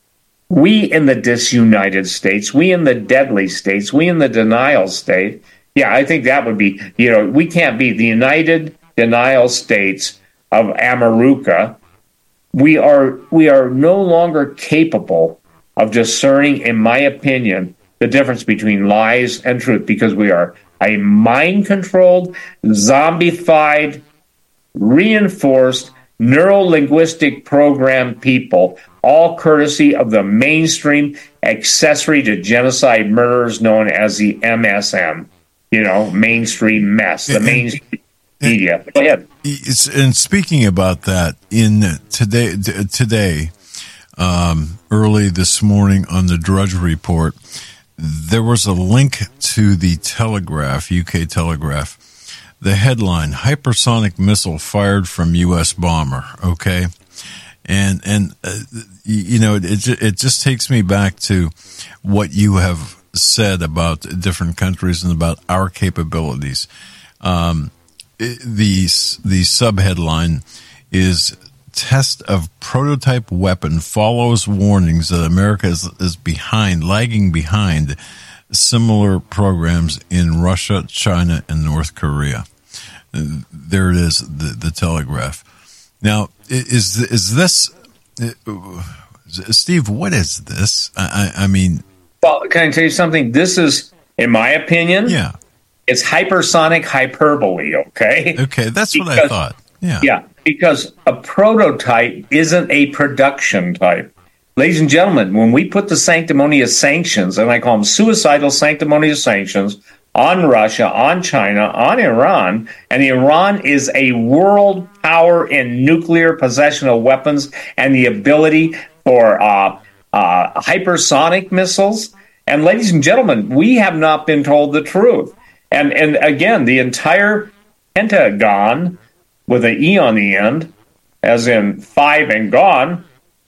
We in the disunited states, we in the deadly states, we in the denial state. Yeah, I think that would be, you know, we can't be the United Denial States of Amaruca. We are we are no longer capable of discerning, in my opinion, the difference between lies and truth, because we are a mind-controlled, zombified, reinforced, neuro-linguistic program people, all courtesy of the mainstream accessory to genocide murderers known as the M S M, you know, mainstream mess, the mainstream media. Go ahead. And speaking about that, in today, today, um, early this morning on the Drudge Report, there was a link to the Telegraph, U K Telegraph. The headline, hypersonic missile fired from U S bomber, okay? And, and uh, you know, it, it just takes me back to what you have said about different countries and about our capabilities. Um, the the subheadline is "Test of Prototype Weapon Follows Warnings that America is, is behind, lagging behind similar programs in Russia, China, and North Korea." There it is, the, the Telegraph. Now, is is this, Steve, what is this? I, I mean... Well, can I tell you something? This is, in my opinion, yeah, it's hypersonic hyperbole, okay? Okay, that's because, what I thought. Yeah. Yeah, because a prototype isn't a production type. Ladies and gentlemen, when we put the sanctimonious sanctions, and I call them suicidal sanctimonious sanctions, on Russia, on China, on Iran, and Iran is a world power in nuclear possession of weapons and the ability for uh, uh, hypersonic missiles. And ladies and gentlemen, we have not been told the truth. And and again, the entire Pentagon, with an E on the end, as in five and gone,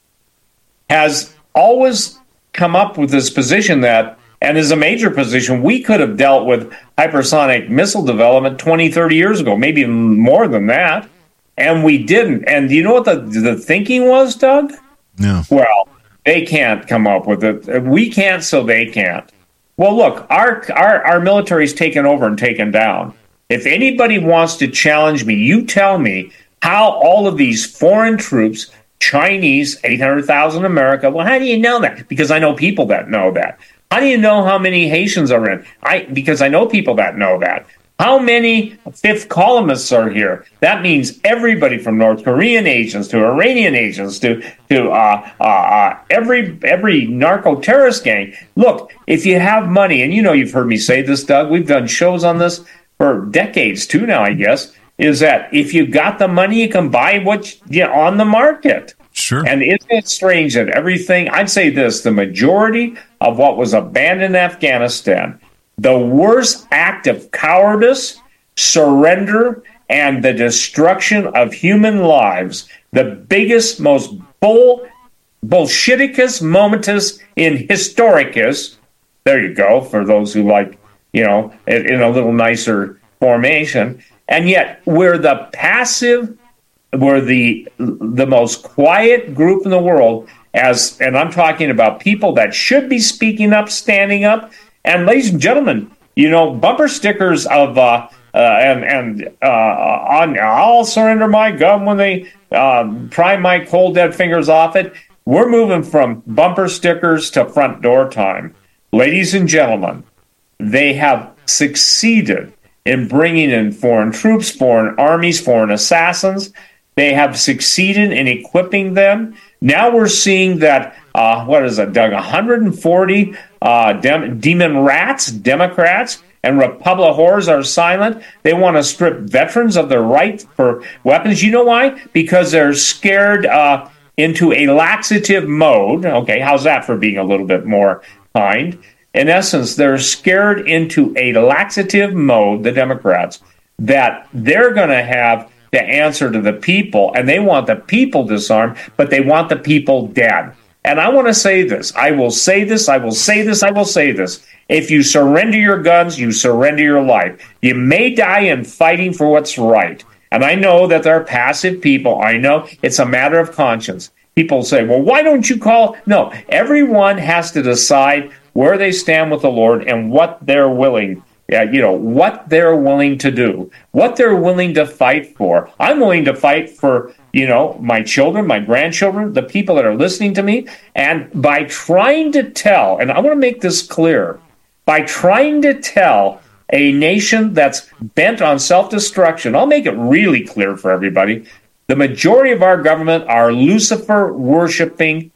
has always come up with this position that, and is a major position, we could have dealt with hypersonic missile development twenty, thirty years ago, maybe even more than that, and we didn't. And do you know what the, the thinking was, Doug? No. Well, they can't come up with it. We can't, so they can't. Well, look, our, our, our military's taken over and taken down. If anybody wants to challenge me, you tell me how all of these foreign troops, Chinese, eight hundred thousand America, well, how do you know that? Because I know people that know that. How do you know how many Haitians are in? I Because I know people that know that. How many fifth columnists are here? That means everybody from North Korean agents to Iranian agents to to uh, uh, uh, every every narco-terrorist gang. Look, if you have money, and you know you've heard me say this, Doug, we've done shows on this for decades too now, I guess, is that if you got the money, you can buy what you know, on the market. Sure. And isn't it strange that everything, I'd say this, the majority of what was abandoned in Afghanistan, the worst act of cowardice, surrender, and the destruction of human lives, the biggest, most bull, bullshiticus momentus in historicus, there you go, for those who like, you know, in a little nicer formation, and yet we're the passive, we're the the most quiet group in the world, as and I'm talking about people that should be speaking up, standing up. And ladies and gentlemen, you know, bumper stickers of uh, uh, and and uh, on I'll surrender my gun when they uh, pry my cold dead fingers off it. We're moving from bumper stickers to front door time. Ladies and gentlemen, they have succeeded in bringing in foreign troops, foreign armies, foreign assassins. They have succeeded in equipping them. Now we're seeing that, uh, what is it, Doug, one hundred forty uh, dem- demon rats, Democrats, and Republic whores are silent. They want to strip veterans of their right for weapons. You know why? Because they're scared uh, into a laxative mode. Okay, how's that for being a little bit more kind? In essence, they're scared into a laxative mode, the Democrats, that they're going to have the answer to the people, and they want the people disarmed, but they want the people dead. And I want to say this. I will say this. I will say this. I will say this. If you surrender your guns, you surrender your life. You may die in fighting for what's right. And I know that there are passive people. I know it's a matter of conscience. People say, well, why don't you call? No, everyone has to decide where they stand with the Lord and what they're willing Yeah, you know, what they're willing to do, what they're willing to fight for. I'm willing to fight for, you know, my children, my grandchildren, the people that are listening to me. And by trying to tell, and I want to make this clear, by trying to tell a nation that's bent on self-destruction, I'll make it really clear for everybody, the majority of our government are Lucifer-worshiping,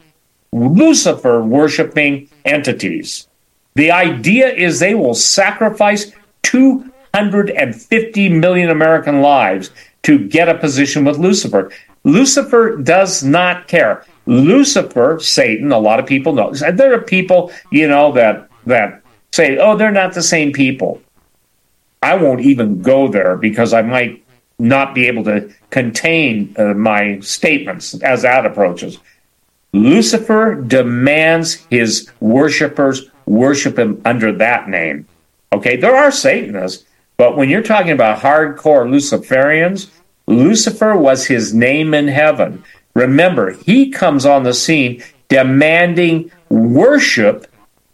Lucifer-worshiping entities. The idea is they will sacrifice two hundred fifty million American lives to get a position with Lucifer. Lucifer does not care. Lucifer, Satan, a lot of people know. There are people, you know, that that say, oh, they're not the same people. I won't even go there because I might not be able to contain uh, my statements as that approaches. Lucifer demands his worshipers worship him under that name. Okay, there are Satanists, but when you're talking about hardcore Luciferians, Lucifer was his name in heaven. Remember, he comes on the scene demanding worship,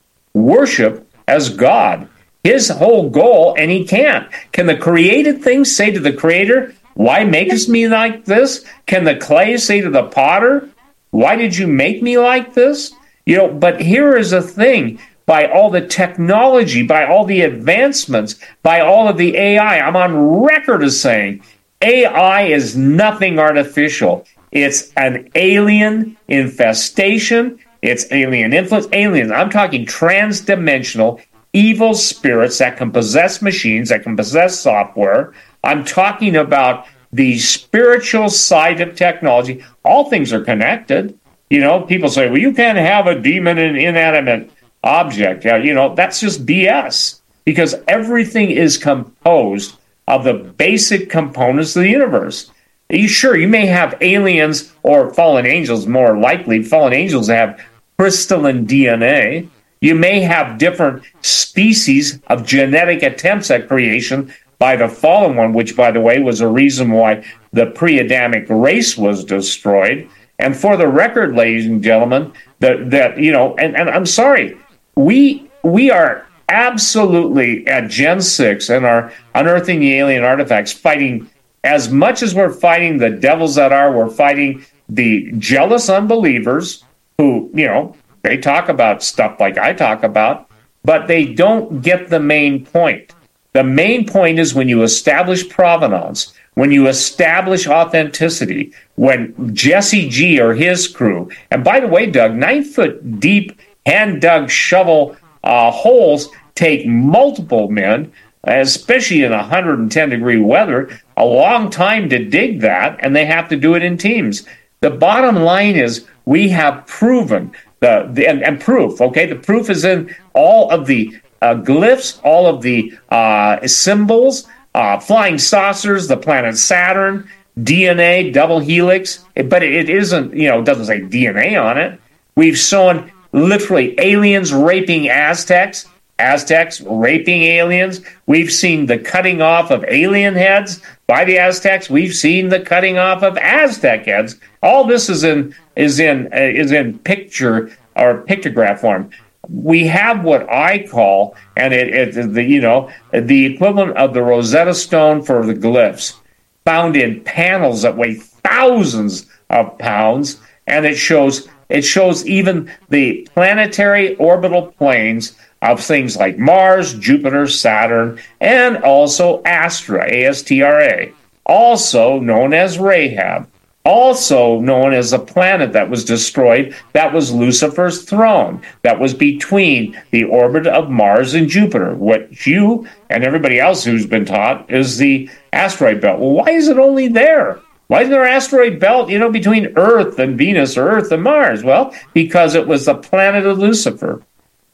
worship as God. His whole goal, and he can't. Can the created thing say to the creator, why makest me like this? Can the clay say to the potter, why did you make me like this? You know, but here is the thing. By all the technology, by all the advancements, by all of the A I, I'm on record as saying A I is nothing artificial. It's an alien infestation. It's alien influence. Aliens. I'm talking trans-dimensional evil spirits that can possess machines, that can possess software. I'm talking about the spiritual side of technology. All things are connected. You know, people say, well, you can't have a demon in inanimate object. Yeah, you know, that's just B S, because everything is composed of the basic components of the universe. You sure you may have aliens or fallen angels, more likely fallen angels have crystalline D N A. You may have different species of genetic attempts at creation by the fallen one, which, by the way, was a reason why the pre-Adamic race was destroyed. And for the record, ladies and gentlemen, that, that you know, and, and I'm sorry, we we are absolutely at Gen six and are unearthing the alien artifacts, fighting as much as we're fighting the devils that are, we're fighting the jealous unbelievers who, you know, they talk about stuff like I talk about, but they don't get the main point. The main point is when you establish provenance, when you establish authenticity, when Jesse G or his crew, and by the way, Doug, nine foot deep hand-dug shovel uh, holes take multiple men, especially in one hundred ten degree weather, a long time to dig that, and they have to do it in teams. The bottom line is we have proven, the, the and, and proof, okay? The proof is in all of the uh, glyphs, all of the uh, symbols, uh, flying saucers, the planet Saturn, D N A, double helix, but it isn't, you know, it doesn't say D N A on it. We've shown literally aliens raping Aztecs, Aztecs raping aliens. We've seen the cutting off of alien heads by the Aztecs. We've seen the cutting off of Aztec heads. All this is in is in uh, is in picture or pictograph form. We have what I call, and it, it the you know the equivalent of the Rosetta Stone for the glyphs, found in panels that weigh thousands of pounds, and it shows. It shows even the planetary orbital planes of things like Mars, Jupiter, Saturn, and also Astra, A S T R A, also known as Rahab, also known as a planet that was destroyed, that was Lucifer's throne, that was between the orbit of Mars and Jupiter, what you and everybody else who's been taught is the asteroid belt. Well, why is it only there? Why is there an asteroid belt, you know, between Earth and Venus or Earth and Mars? Well, because it was the planet of Lucifer.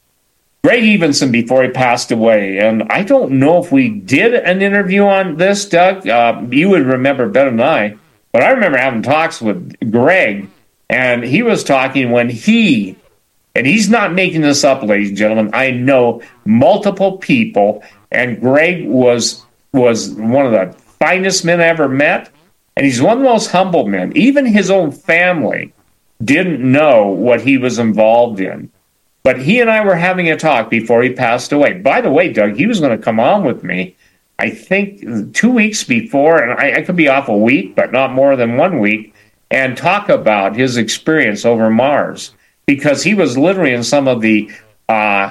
Greg Evenson, before he passed away, and I don't know if we did an interview on this, Doug. Uh, you would remember better than I, but I remember having talks with Greg, and he was talking when he, and he's not making this up, ladies and gentlemen, I know multiple people, and Greg was was one of the finest men I ever met. And he's one of the most humble men. Even his own family didn't know what he was involved in. But he and I were having a talk before he passed away. By the way, Doug, he was going to come on with me, I think, two weeks before, and I, I could be off a week, but not more than one week, and talk about his experience over Mars. Because he was literally in some of the uh,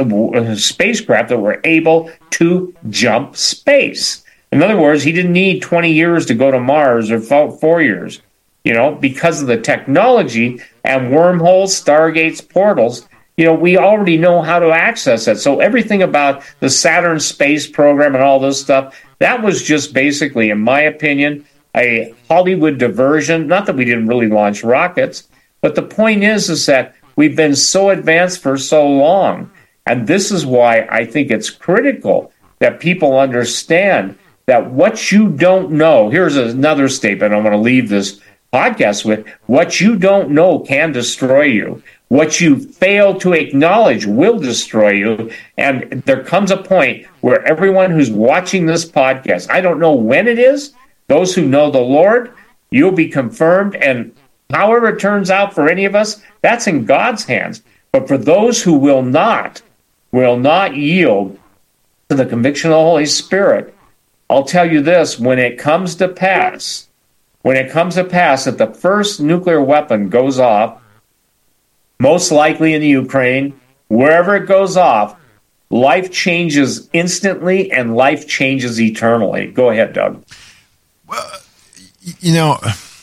spacecraft that were able to jump space. In other words, he didn't need twenty years to go to Mars or four years, you know, because of the technology and wormholes, stargates, portals. You know, we already know how to access it. So everything about the Saturn space program and all this stuff, that was just basically, in my opinion, a Hollywood diversion. Not that we didn't really launch rockets, but the point is, is that we've been so advanced for so long. And this is why I think it's critical that people understand that what you don't know, here's another statement I'm going to leave this podcast with, what you don't know can destroy you. What you fail to acknowledge will destroy you. And there comes a point where everyone who's watching this podcast, I don't know when it is, those who know the Lord, you'll be confirmed. And however it turns out for any of us, that's in God's hands. But for those who will not, will not yield to the conviction of the Holy Spirit, I'll tell you this, when it comes to pass, when it comes to pass that the first nuclear weapon goes off, most likely in the Ukraine, wherever it goes off, life changes instantly and life changes eternally. Go ahead, Doug. Well, you know,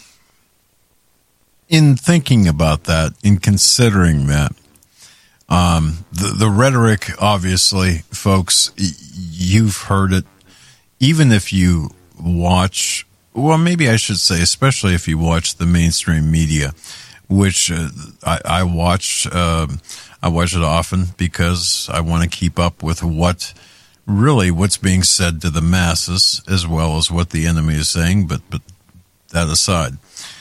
in thinking about that, in considering that, um, the, the rhetoric, obviously, folks, you've heard it. Even if you watch, well, maybe I should say, especially if you watch the mainstream media, which uh, I, I watch, uh, I watch it often because I want to keep up with what really what's being said to the masses as well as what the enemy is saying. But but that aside,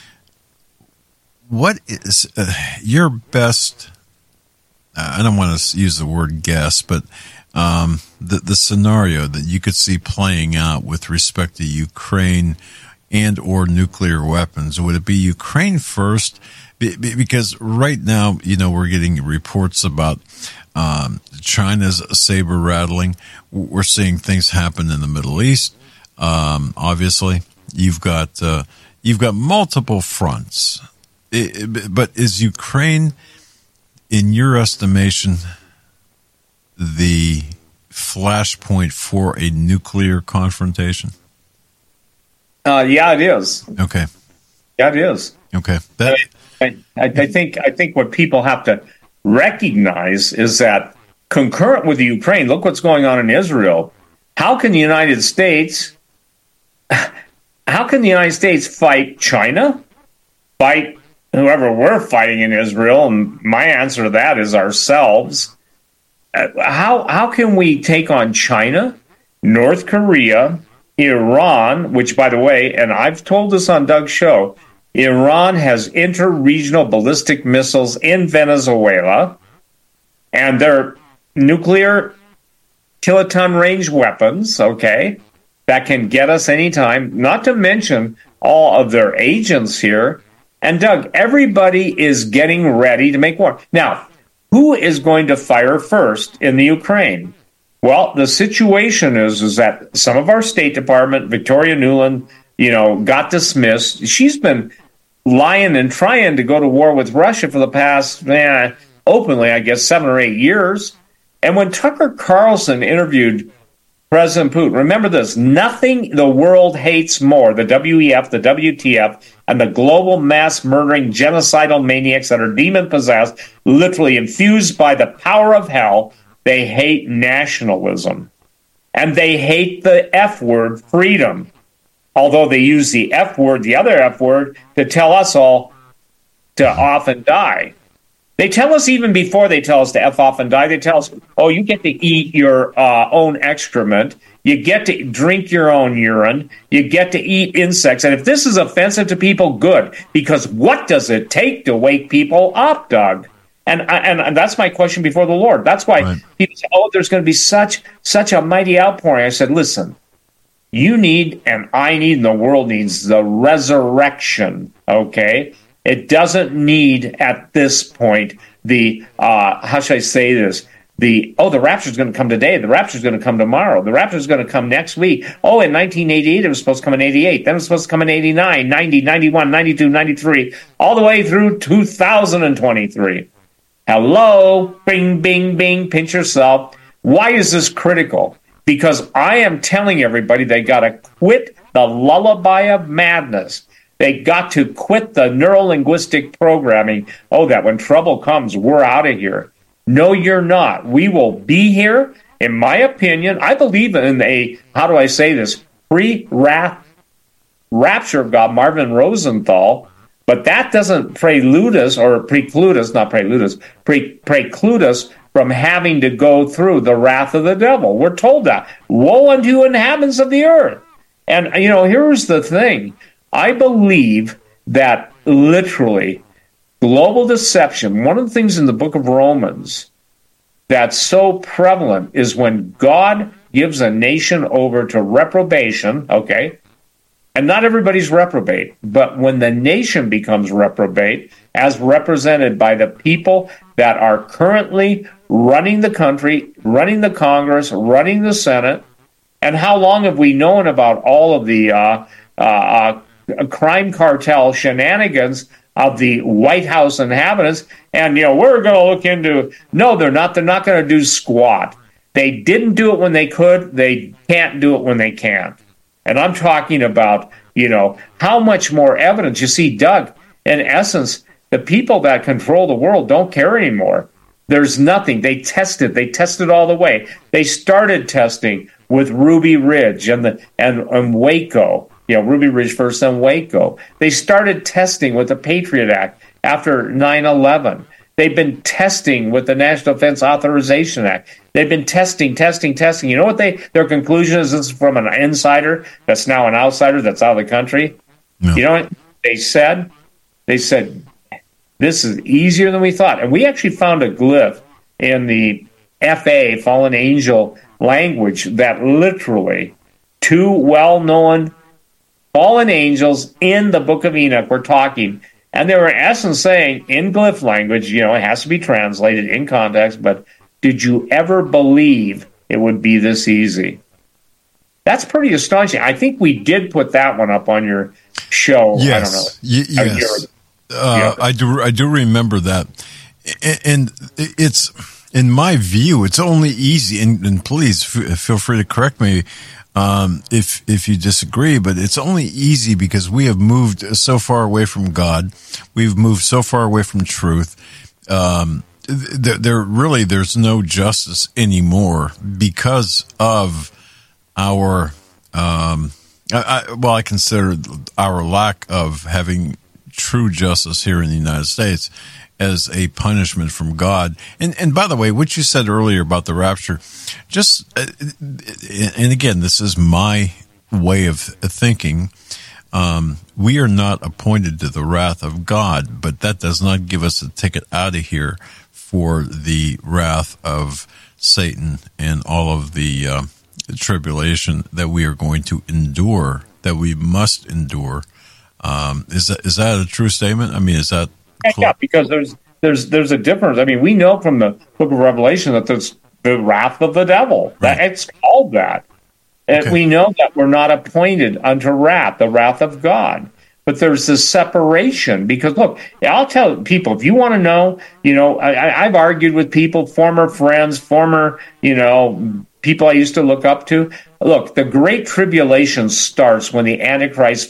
what is uh, your best? I don't want to use the word guess, but um, the the scenario that you could see playing out with respect to Ukraine and or nuclear weapons. Would it be Ukraine first? Because right now, you know, we're getting reports about um, China's saber rattling. We're seeing things happen in the Middle East. Um, obviously, you've got uh, you've got multiple fronts. It, but is Ukraine, in your estimation, the flashpoint for a nuclear confrontation? Uh, yeah, it is. Okay. Yeah, it is. Okay. That. I, I, I think I think what people have to recognize is that concurrent with the Ukraine, look what's going on in Israel. How can the United States, how can the United States fight China, fight whoever we're fighting in Israel? And my answer to that is ourselves. How how can we take on China, North Korea, Iran, which, by the way, and I've told this on Doug's show, Iran has inter-regional ballistic missiles in Venezuela, and they're nuclear kiloton range weapons, okay, that can get us anytime, not to mention all of their agents here. And Doug, everybody is getting ready to make war. Now, who is going to fire first in the Ukraine? Well, the situation is, is that some of our State Department, Victoria Nuland, you know, got dismissed. She's been lying and trying to go to war with Russia for the past, eh, openly, I guess, seven or eight years. And when Tucker Carlson interviewed President Putin, remember this, nothing the world hates more, the W E F, the W T F, and the global mass murdering genocidal maniacs that are demon-possessed, literally infused by the power of hell. They hate nationalism. And they hate the F word, freedom. Although they use the F word, the other F word, to tell us all to off and die. They tell us even before they tell us to F off and die, they tell us, oh, you get to eat your uh, own excrement. You get to drink your own urine. You get to eat insects. And if this is offensive to people, good. Because what does it take to wake people up, Doug? And, and and that's my question before the Lord. That's why right. people say, oh, there's going to be such such a mighty outpouring. I said, listen, you need, and I need, and the world needs the resurrection, okay? It doesn't need, at this point, the, uh, how should I say this? The, oh, the rapture's going to come today. The rapture's going to come tomorrow. The rapture's going to come next week. Oh, in nineteen eighty-eight, it was supposed to come in eighty-eight. Then it was supposed to come in eighty-nine, ninety, ninety-one, ninety-two, ninety-three, all the way through two thousand twenty-three. Hello, bing, bing, bing, pinch yourself. Why is this critical? Because I am telling everybody they got to quit the lullaby of madness. They got to quit the neuro-linguistic programming. Oh, that when trouble comes, we're out of here. No, you're not. We will be here. In my opinion, I believe in a, how do I say this, pre-wrath rapture of God, Marvin Rosenthal. But that doesn't prelude us, or preclude us, not prelude us, pre- preclude us from having to go through the wrath of the devil. We're told that. Woe unto inhabitants of the earth. And, you know, here's the thing. I believe that literally global deception. One of the things in the book of Romans that's so prevalent is when God gives a nation over to reprobation, okay, and not everybody's reprobate, but when the nation becomes reprobate, as represented by the people that are currently running the country, running the Congress, running the Senate, and how long have we known about all of the uh, uh, uh, crime cartel shenanigans of the White House inhabitants? And, you know, we're going to look into, no, they're not. They're not going to do squat. They didn't do it when they could. They can't do it when they can't. And I'm talking about, you know, how much more evidence. You see, Doug, in essence, the people that control the world don't care anymore. There's nothing. They tested. They tested all the way. They started testing with Ruby Ridge and the and, and Waco. You know, Ruby Ridge first, then Waco. They started testing with the Patriot Act after nine eleven. They've been testing with the National Defense Authorization Act. They've been testing, testing, testing. You know what they their conclusion is? This is from an insider that's now an outsider that's out of the country. No. You know what they said? They said, this is easier than we thought. And we actually found a glyph in the F A, fallen angel language, that literally two well-known fallen angels in the book of Enoch were talking. And they were in essence saying, in glyph language, you know, it has to be translated in context, but did you ever believe it would be this easy? That's pretty astonishing. I think we did put that one up on your show. Yes. I don't know. Y- yes. Uh, I do. I do remember that, and it's in my view, it's only easy. And, and please f- feel free to correct me um, if if you disagree. But it's only easy because we have moved so far away from God. We've moved so far away from truth. Um, there, there really, there's no justice anymore because of our. Um, I, I, well, I consider our lack of having true justice here in the United States as a punishment from God. And and by the way, what you said earlier about the rapture, just, uh, and again, this is my way of thinking, um, we are not appointed to the wrath of God, but that does not give us a ticket out of here for the wrath of Satan and all of the uh, tribulation that we are going to endure, that we must endure. Um, is that is that a true statement? I mean, is that close? Yeah, because there's there's there's a difference. I mean, we know from the book of Revelation that there's the wrath of the devil. Right. That it's called that. And okay. We know that we're not appointed unto wrath, the wrath of God. But there's this separation because, look, I'll tell people, if you want to know, you know, I, I've argued with people, former friends, former, you know, people I used to look up to. Look, the Great Tribulation starts when the Antichrist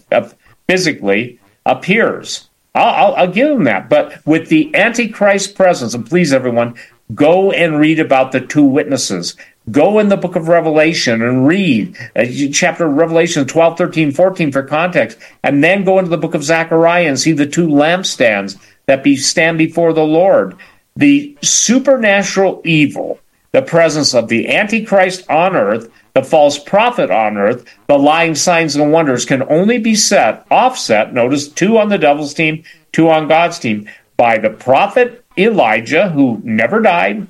physically appears. I'll, I'll, I'll give them that. But with the Antichrist presence, and please, everyone, go and read about the two witnesses. Go in the book of Revelation and read uh, chapter Revelation twelve, thirteen, fourteen for context, and then go into the book of Zechariah and see the two lampstands that be stand before the Lord. The supernatural evil, the presence of the Antichrist on earth, the false prophet on earth, the lying signs and wonders can only be set, offset, notice two on the devil's team, two on God's team, by the prophet Elijah, who never died,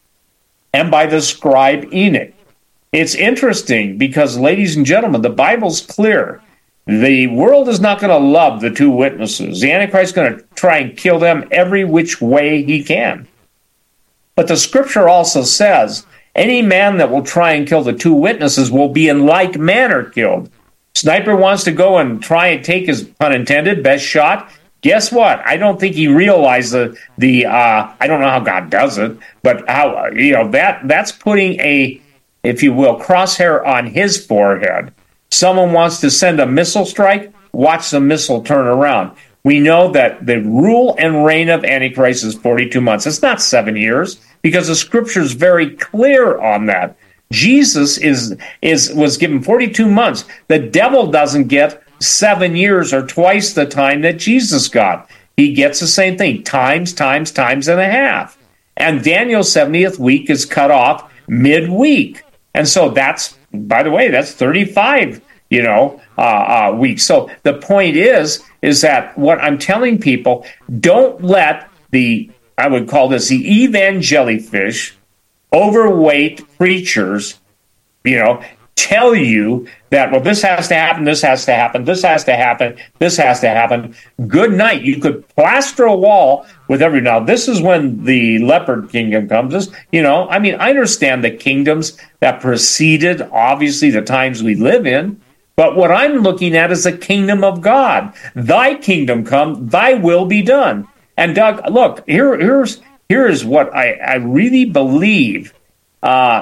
and by the scribe Enoch. It's interesting because, ladies and gentlemen, the Bible's clear. The world is not going to love the two witnesses. The Antichrist is going to try and kill them every which way he can. But the scripture also says, any man that will try and kill the two witnesses will be in like manner killed. Sniper wants to go and try and take his, pun intended, best shot. Guess what? I don't think he realized the the. Uh, I don't know how God does it, but how you know that that's putting a, if you will, crosshair on his forehead. Someone wants to send a missile strike. Watch the missile turn around. We know that the rule and reign of Antichrist is forty-two months. It's not seven years because the Scripture is very clear on that. Jesus is is was given forty-two months. The devil doesn't get seven years or twice the time that Jesus got. He gets the same thing, times, times, times and a half. And Daniel's seventieth week is cut off midweek. And so that's, by the way, that's thirty-five you know, uh, uh, weeks. So the point is, is that what I'm telling people, don't let the, I would call this the evangellyfish, overweight preachers, you know, tell you that, well, this has to happen, this has to happen, this has to happen, this has to happen. Good night. You could plaster a wall with every, now this is when the leopard kingdom comes. This, you know, I mean, I understand the kingdoms that preceded, obviously, the times we live in, but what I'm looking at is the kingdom of God. Thy kingdom come, thy will be done. And Doug, look, here, here's, here is what I, I really believe. Uh,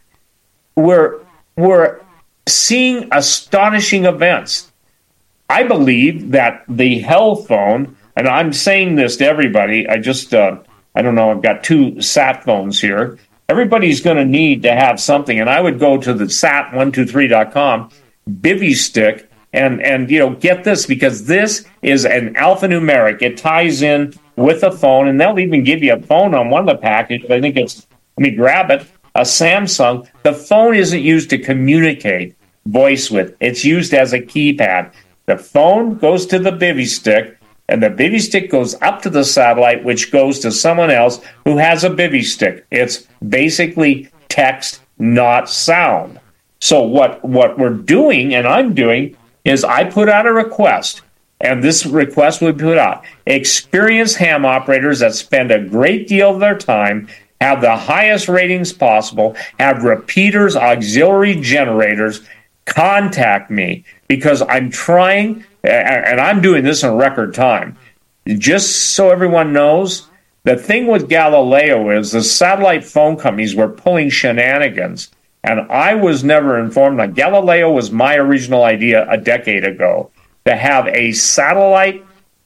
we're, we're seeing astonishing events. I believe that the hell phone, and I'm saying this to everybody, I just, uh, I don't know, I've got two sat phones here. Everybody's going to need to have something, and I would go to the sat one two three dot com, Bivy Stick, and, and, you know, get this, because this is an alphanumeric. It ties in with a phone, and they'll even give you a phone on one of the packages. I think it's, let me grab it, a Samsung. The phone isn't used to communicate voice with. It's used as a keypad. The phone goes to the Bivy Stick, and the Bivy Stick goes up to the satellite, which goes to someone else who has a Bivy Stick. It's basically text, not sound. So what, what we're doing, and I'm doing, is I put out a request, and this request we put out. Experienced ham operators that spend a great deal of their time, have the highest ratings possible, have repeaters, auxiliary generators, contact me, because I'm trying, and I'm doing this in record time. Just so everyone knows, the thing with Galileo is the satellite phone companies were pulling shenanigans, and I was never informed. Now, Galileo was my original idea a decade ago, to have a satellite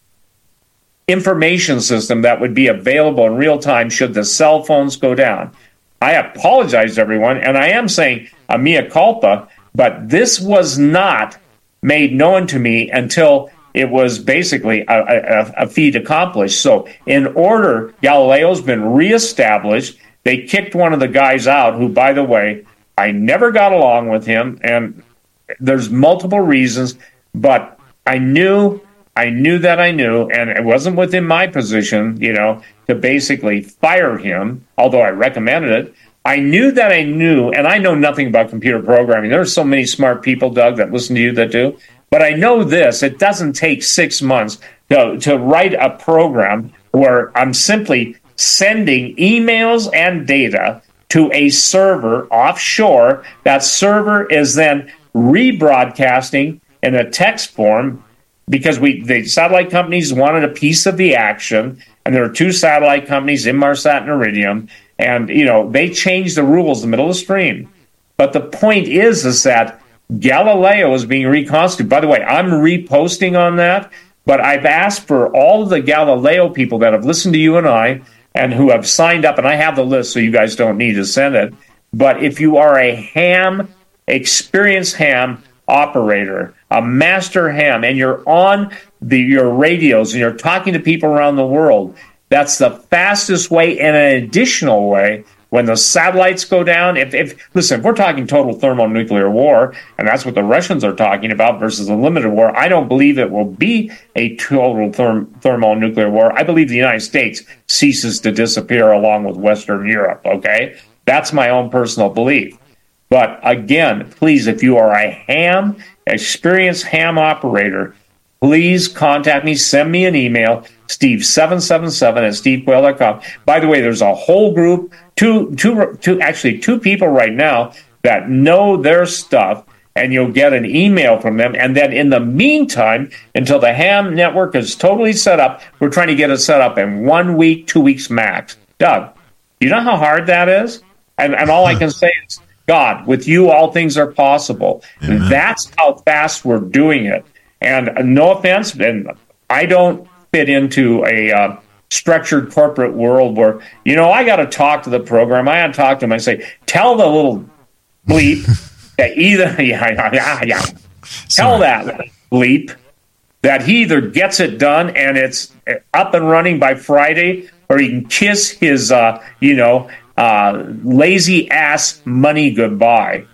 information system that would be available in real time should the cell phones go down. I apologize to everyone, and I am saying a mea culpa, but this was not made known to me until it was basically a, a, a feat accomplished. So in order, Galileo's been reestablished. They kicked one of the guys out who, by the way, I never got along with him, and there's multiple reasons, but I knew, I knew that I knew, and it wasn't within my position, you know, to basically fire him, although I recommended it. I knew that I knew, and I know nothing about computer programming. There are so many smart people, Doug, that listen to you that do. But I know this, it doesn't take six months to, to write a program where I'm simply sending emails and data to a server offshore. That server is then rebroadcasting in a text form, because we the satellite companies wanted a piece of the action, and there are two satellite companies, Inmarsat and Iridium, and you know they changed the rules in the middle of the stream. But the point is, is that Galileo is being reconstituted. By the way, I'm reposting on that, but I've asked for all of the Galileo people that have listened to you and I, and who have signed up, and I have the list, so you guys don't need to send it. But if you are a ham, experienced ham operator, a master ham, and you're on the your radios and you're talking to people around the world, that's the fastest way and an additional way when the satellites go down. If, if listen, if we're talking total thermonuclear war, and that's what the Russians are talking about versus a limited war, I don't believe it will be a total therm, thermonuclear war. I believe the United States ceases to disappear along with Western Europe, okay? That's my own personal belief. But again, please, if you are a ham, experienced ham operator, please contact me, send me an email, steve seven seven seven at steve quayle dot com. By the way, there's a whole group, two, two, two, actually two people right now that know their stuff, and you'll get an email from them. And then in the meantime, until the ham network is totally set up, we're trying to get it set up in one week, two weeks max. Doug, you know how hard that is? And, and all I can say is, God, with you, all things are possible. Amen. That's how fast we're doing it. And no offense, and I don't fit into a uh, structured corporate world where, you know, I got to talk to the program. I got to talk to them. I say, tell the little bleep that either, yeah, yeah, yeah. Tell that bleep that he either gets it done and it's up and running by Friday, or he can kiss his, uh, you know, uh, lazy ass money goodbye.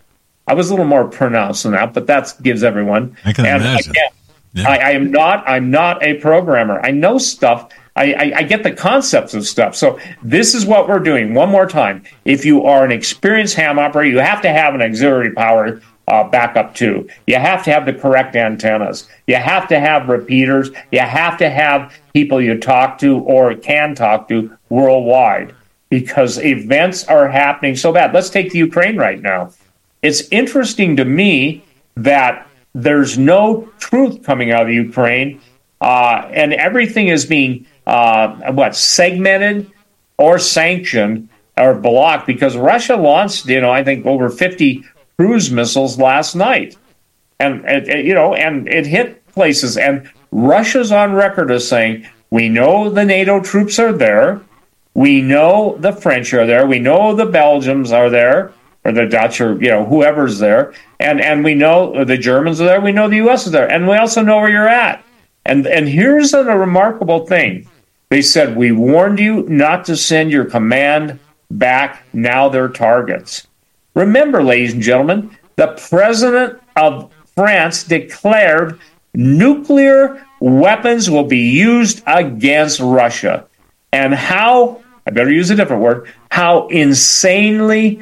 I was a little more pronounced than that, but that gives everyone. I can and imagine. Again, yeah. I, I am not. I'm not a programmer. I know stuff. I, I, I get the concepts of stuff. So this is what we're doing. One more time. If you are an experienced ham operator, you have to have an auxiliary power uh, backup too. You have to have the correct antennas. You have to have repeaters. You have to have people you talk to or can talk to worldwide, because events are happening so bad. Let's take the Ukraine right now. It's interesting to me that there's no truth coming out of the Ukraine, uh, and everything is being uh, what segmented or sanctioned or blocked, because Russia launched, you know, I think over fifty cruise missiles last night, and it, you know, and it hit places. And Russia's on record as saying, "We know the NATO troops are there, we know the French are there, we know the Belgians are there." Or the Dutch, or you know, whoever's there, and and we know the Germans are there. We know the U S is there, and we also know where you're at. And and here's a, a remarkable thing: they said, "We warned you not to send your command back. Now they're targets." Remember, ladies and gentlemen, the president of France declared nuclear weapons will be used against Russia, and how I better use a different word: how insanely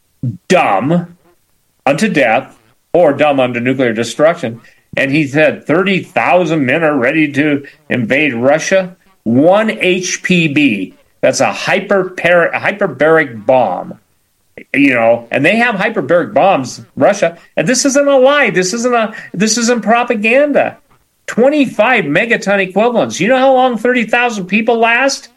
dumb unto death, or dumb unto nuclear destruction. And he said thirty thousand men are ready to invade Russia. One H P B, that's a hyperbar- hyperbaric bomb. You know, and they have hyperbaric bombs, Russia. And this isn't a lie. This isn't a. This isn't propaganda. twenty-five megaton equivalents. You know how long thirty thousand people last?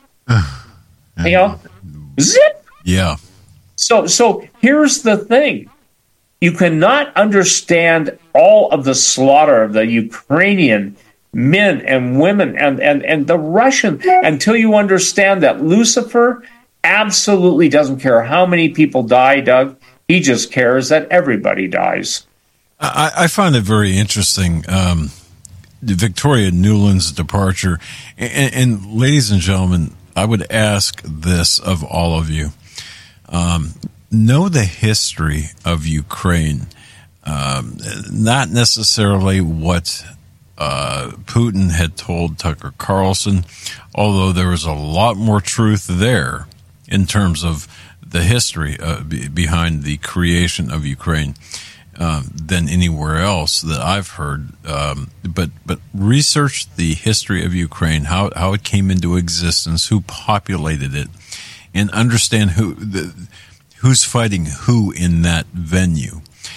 You know, zip. Yeah. So, so here's the thing. You cannot understand all of the slaughter of the Ukrainian men and women and, and, and the Russian until you understand that Lucifer absolutely doesn't care how many people die, Doug. He just cares that everybody dies. I, I find it very interesting, um, Victoria Nuland's departure. And, and ladies and gentlemen, I would ask this of all of you. Um, know the history of Ukraine, um, not necessarily what uh, Putin had told Tucker Carlson, although there was a lot more truth there in terms of the history uh, be- behind the creation of Ukraine um, than anywhere else that I've heard. Um, but but research the history of Ukraine, how how it came into existence, who populated it, and understand who the, who's fighting who in that venue.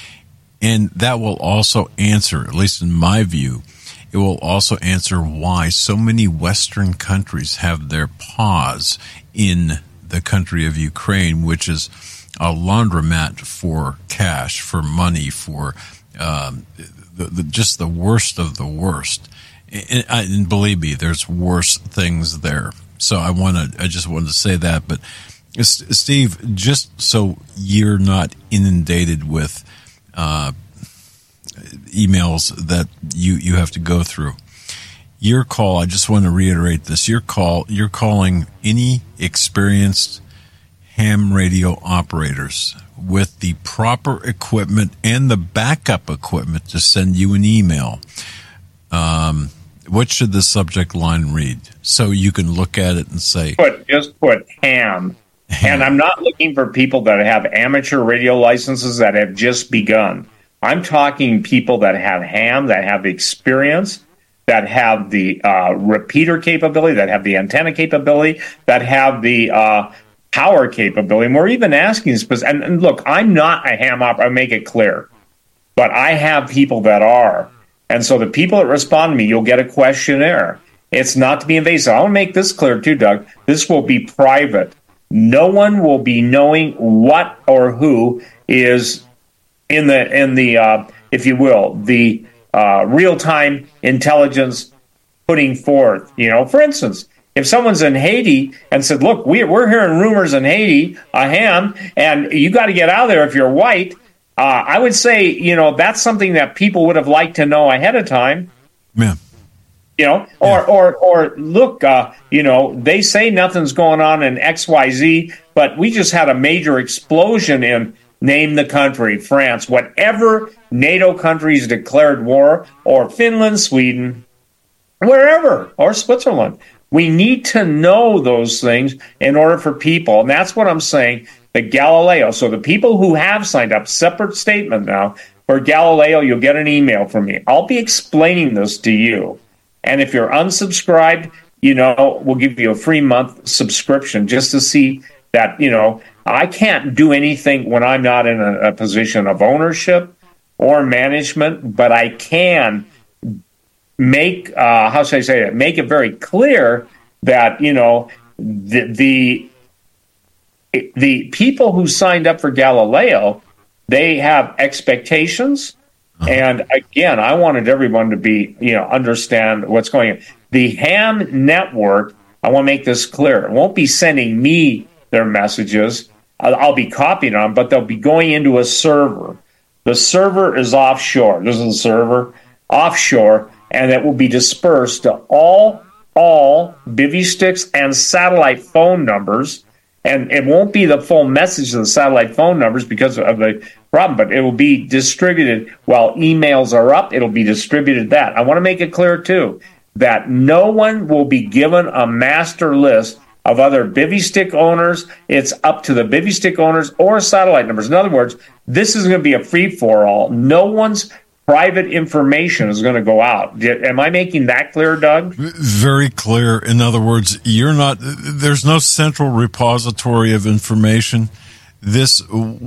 And that will also answer, at least in my view, it will also answer why so many Western countries have their paws in the country of Ukraine, which is a laundromat for cash, for money, for um, the, the, just the worst of the worst. And, and believe me, there's worse things there. So I want to, I just wanted to say that. But Steve, just so you're not inundated with uh, emails that you, you have to go through, your call, I just want to reiterate this, your call, you're calling any experienced ham radio operators with the proper equipment and the backup equipment to send you an email. Um, what should the subject line read? So you can look at it and say... Put, just put ham. ham. And I'm not looking for people that have amateur radio licenses that have just begun. I'm talking people that have ham, that have experience, that have the uh, repeater capability, that have the antenna capability, that have the uh, power capability. And we're even asking, and, and look, I'm not a ham operator, I make it clear, but I have people that are. And so the people that respond to me, you'll get a questionnaire. It's not to be invasive. I want to make this clear too, Doug. This will be private. No one will be knowing what or who is in the, in the uh, if you will, the uh, real-time intelligence putting forth. You know, for instance, if someone's in Haiti and said, look, we, we're hearing rumors in Haiti, a ham, and you got to get out of there if you're white, Uh, I would say, you know, that's something that people would have liked to know ahead of time. Yeah. You know, or, yeah. or, or look, uh, you know, they say nothing's going on in X Y Z, but we just had a major explosion in name the country, France, whatever NATO countries declared war, or Finland, Sweden, wherever, or Switzerland. We need to know those things in order for people. And that's what I'm saying, the Galileo. So the people who have signed up, separate statement now, for Galileo, you'll get an email from me. I'll be explaining this to you. And if you're unsubscribed, you know, we'll give you a free month subscription just to see that, you know, I can't do anything when I'm not in a, a position of ownership or management, but I can make, uh, how should I say it, make it very clear that, you know, the, the, the people who signed up for Galileo, they have expectations. Uh-huh. And again, I wanted everyone to be, you know, understand what's going on. The Ham network, I want to make this clear, it won't be sending me their messages. I'll, I'll be copying them, but they'll be going into a server. The server is offshore. This is the server offshore, and it will be dispersed to all, all bivvy sticks and satellite phone numbers. And it won't be the full message of the satellite phone numbers because of the problem, but it will be distributed while emails are up. It'll be distributed that. I want to make it clear, too, that no one will be given a master list of other bivvy stick owners. It's up to the bivvy stick owners or satellite numbers. In other words, this is going to be a free-for-all. No one's private information is going to go out. Am I making that clear, Doug? Very clear. In other words, you're not, there's no central repository of information. This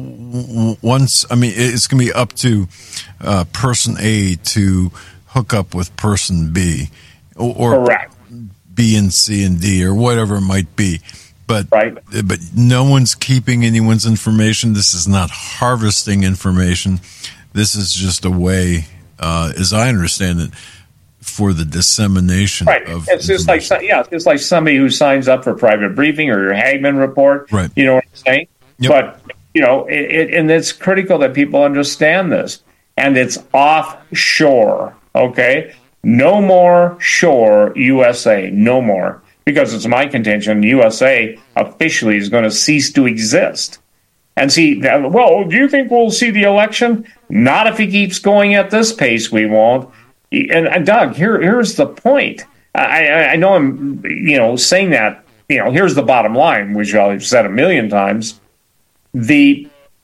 once, I mean, it's going to be up to uh, person A to hook up with person B, or Correct. B and C and D, or whatever it might be. But right. but no one's keeping anyone's information. This is not harvesting information. This is just a way, uh, as I understand it, for the dissemination right. of It's just like, yeah, it's like somebody who signs up for private briefing or your Hagman report. Right. You know what I'm saying? Yep. But, you know, it, it, and it's critical that people understand this. And it's offshore, okay? No more shore U S A, no more. Because it's my contention, U S A officially is going to cease to exist. And see, well, do you think we'll see the election? Not if he keeps going at this pace, we won't. And, and Doug, here, here's the point. I, I know I'm, you know, saying that, you know, here's the bottom line, which I've said a million times. The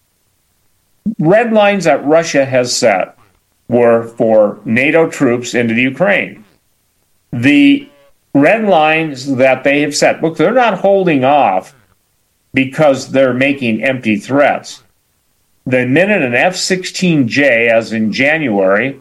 red lines that Russia has set were for NATO troops into the Ukraine. The red lines that they have set, look, they're not holding off because they're making empty threats. The minute an F sixteen J, as in January,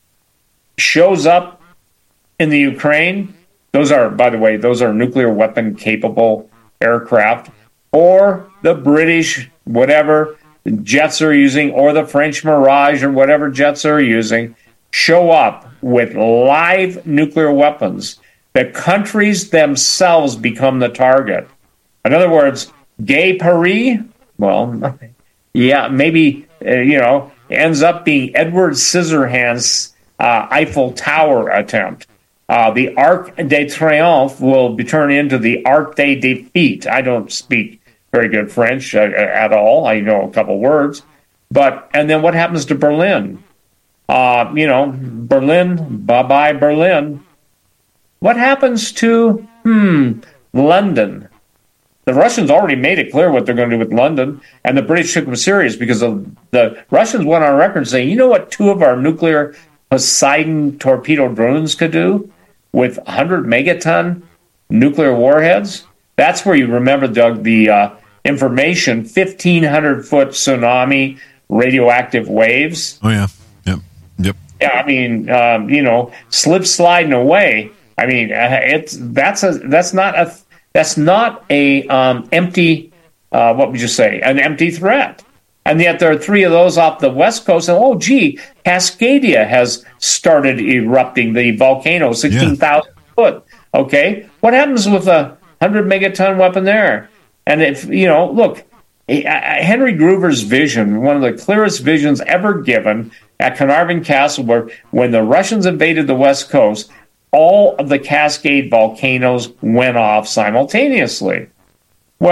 shows up in the Ukraine, those are, by the way, those are nuclear weapon capable aircraft, or the British, whatever jets are using, or the French Mirage, or whatever jets are using, show up with live nuclear weapons, the countries themselves become the target. In other words, Gay Paris, well, yeah, maybe, uh, you know, ends up being Edward Scissorhands' uh, Eiffel Tower attempt. Uh, the Arc de Triomphe will be turned into the Arc de Defeat. I don't speak very good French uh, at all. I know a couple words. But, and then what happens to Berlin? Uh, you know, Berlin, bye-bye Berlin. What happens to, hmm, London? The Russians already made it clear what they're going to do with London, and the British took them serious because of the Russians went on record saying, you know what two of our nuclear Poseidon torpedo drones could do with one hundred megaton nuclear warheads? That's where you remember, Doug, the uh, information, fifteen hundred foot tsunami radioactive waves. Oh, yeah. Yep. Yep. Yeah, I mean, um, you know, slip sliding away. I mean, uh, it's that's a that's not a that's not a um, empty. Uh, what would you say? An empty threat. And yet there are three of those off the west coast. And oh, gee, Cascadia has started erupting, the volcano, sixteen thousand yeah. foot. Okay, what happens with a one hundred megaton weapon there? And if you know, look, Henry Gruver's vision, one of the clearest visions ever given at Carnarvon Castle, where when the Russians invaded the west coast, all of the Cascade volcanoes went off simultaneously. Well,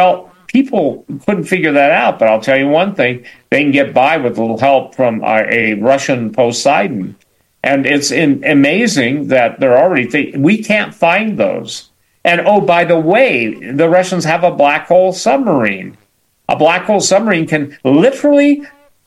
people couldn't figure that out, but I'll tell you one thing, they can get by with a little help from a, a Russian Poseidon. And it's in, amazing that they're already, th- we can't find those. And oh, by the way, the Russians have a black hole submarine. A black hole submarine can literally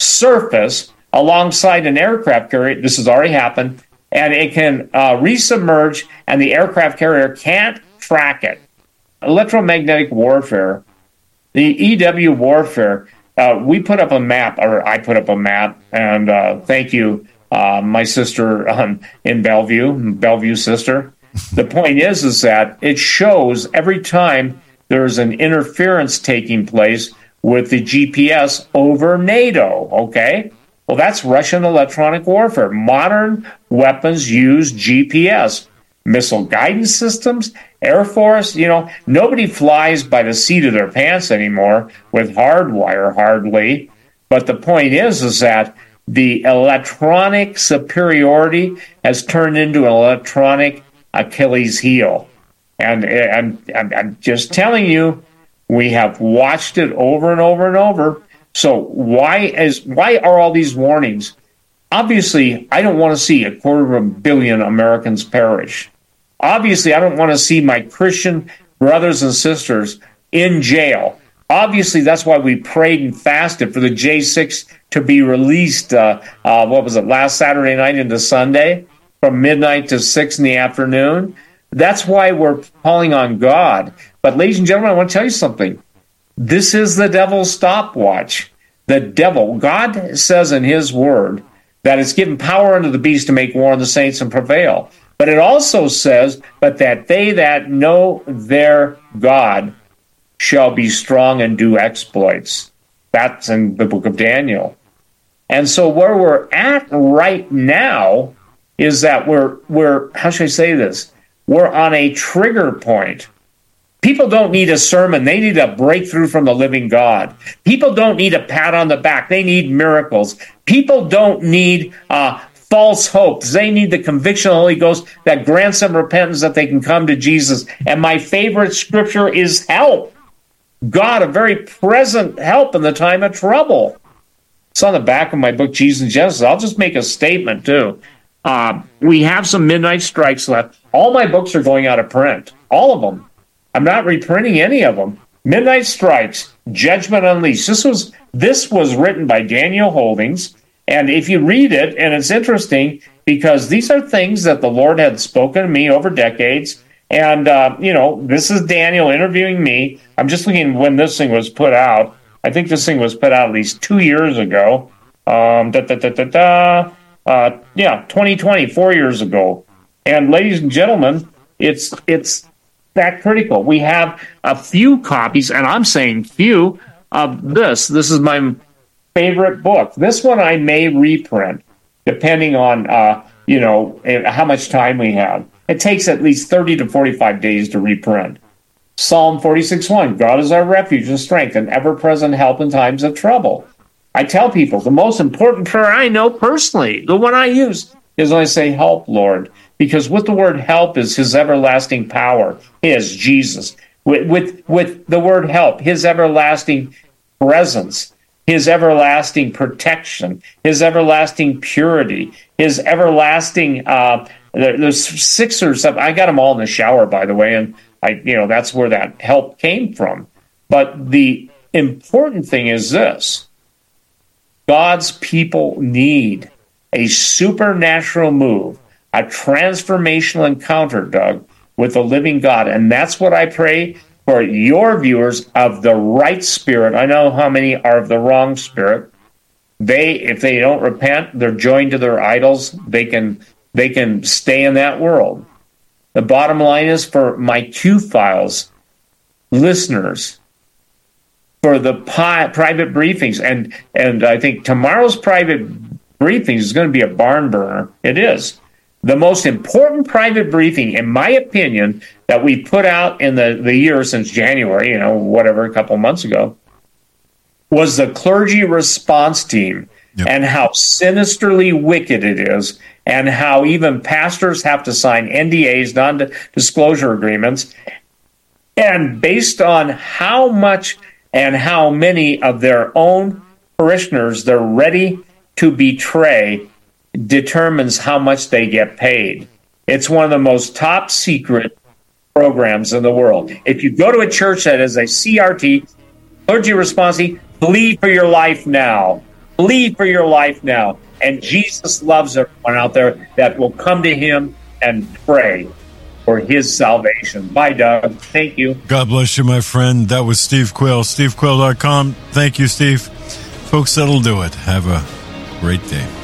surface alongside an aircraft carrier. This has already happened. And it can uh, resubmerge, and the aircraft carrier can't track it. Electromagnetic warfare, the E W warfare, uh, we put up a map, or I put up a map, and uh, thank you, uh, my sister um, in Bellevue, Bellevue sister. The point is, is that it shows every time there's an interference taking place with the G P S over NATO, okay? Well, that's Russian electronic warfare. Modern weapons use G P S. Missile guidance systems, Air Force, you know, nobody flies by the seat of their pants anymore with hardwire, hardly. But the point is, is that the electronic superiority has turned into an electronic Achilles heel. And I'm, I'm, I'm just telling you, we have watched it over and over and over. So why is why are all these warnings? Obviously, I don't want to see a quarter of a billion Americans perish. Obviously, I don't want to see my Christian brothers and sisters in jail. Obviously, that's why we prayed and fasted for the J six to be released, uh, uh, what was it, last Saturday night into Sunday, from midnight to six in the afternoon. That's why we're calling on God. But ladies and gentlemen, I want to tell you something. This is the devil's stopwatch. The devil, God says in his word that it's given power unto the beast to make war on the saints and prevail. But it also says, but that they that know their God shall be strong and do exploits. That's in the book of Daniel. And so where we're at right now is that we're, we're how should I say this? We're on a trigger point. People don't need a sermon. They need a breakthrough from the living God. People don't need a pat on the back. They need miracles. People don't need uh, false hopes. They need the conviction of the Holy Ghost that grants them repentance that they can come to Jesus. And my favorite scripture is help. God, a very present help in the time of trouble. It's on the back of my book, Jesus and Genesis. I'll just make a statement, too. Uh, we have some midnight strikes left. All my books are going out of print. All of them. I'm not reprinting any of them. Midnight Strikes, Judgment Unleashed. This was this was written by Daniel Holdings. And if you read it, and it's interesting because these are things that the Lord had spoken to me over decades. And, uh, you know, this is Daniel interviewing me. I'm just looking when this thing was put out. I think this thing was put out at least two years ago. Um, da, da, da, da, da. Uh, yeah, twenty twenty, four years ago. And ladies and gentlemen, it's it's that critical. We have a few copies, and I'm saying few, of this. This is my favorite book. This one I may reprint, depending on, uh, you know, how much time we have. It takes at least thirty to forty-five days to reprint. Psalm forty-six one, God is our refuge and strength, and ever-present help in times of trouble. I tell people the most important prayer I know personally, the one I use, is when I say, help, Lord. Because with the word help is his everlasting power, his, Jesus. With, with, with the word help, his everlasting presence, his everlasting protection, his everlasting purity, his everlasting, uh, there's six or seven, I got them all in the shower, by the way, and I, you know, that's where that help came from. But the important thing is this. God's people need a supernatural move, a transformational encounter, Doug, with the living God. And that's what I pray for your viewers of the right spirit. I know how many are of the wrong spirit. They, if they don't repent, they're joined to their idols. They can, they can stay in that world. The bottom line is for my Q Files listeners, for the pi- private briefings, and and I think tomorrow's private briefings is going to be a barn burner. It is. The most important private briefing, in my opinion, that we put out in the, the year since January, you know, whatever, a couple months ago, was the clergy response team. Yep. And how sinisterly wicked it is, and how even pastors have to sign N D As, non-disclosure agreements. And based on how much and how many of their own parishioners they're ready to betray determines how much they get paid. It's one of the most top secret programs in the world. If you go to a church that is a C R T, clergy responsive, believe for your life now. Believe for your life now. And Jesus loves everyone out there that will come to him and pray for his salvation. Bye, Doug. Thank you. God bless you, my friend. That was Steve Quayle, steve quayle dot com. Thank you, Steve. Folks, that'll do it. Have a great day.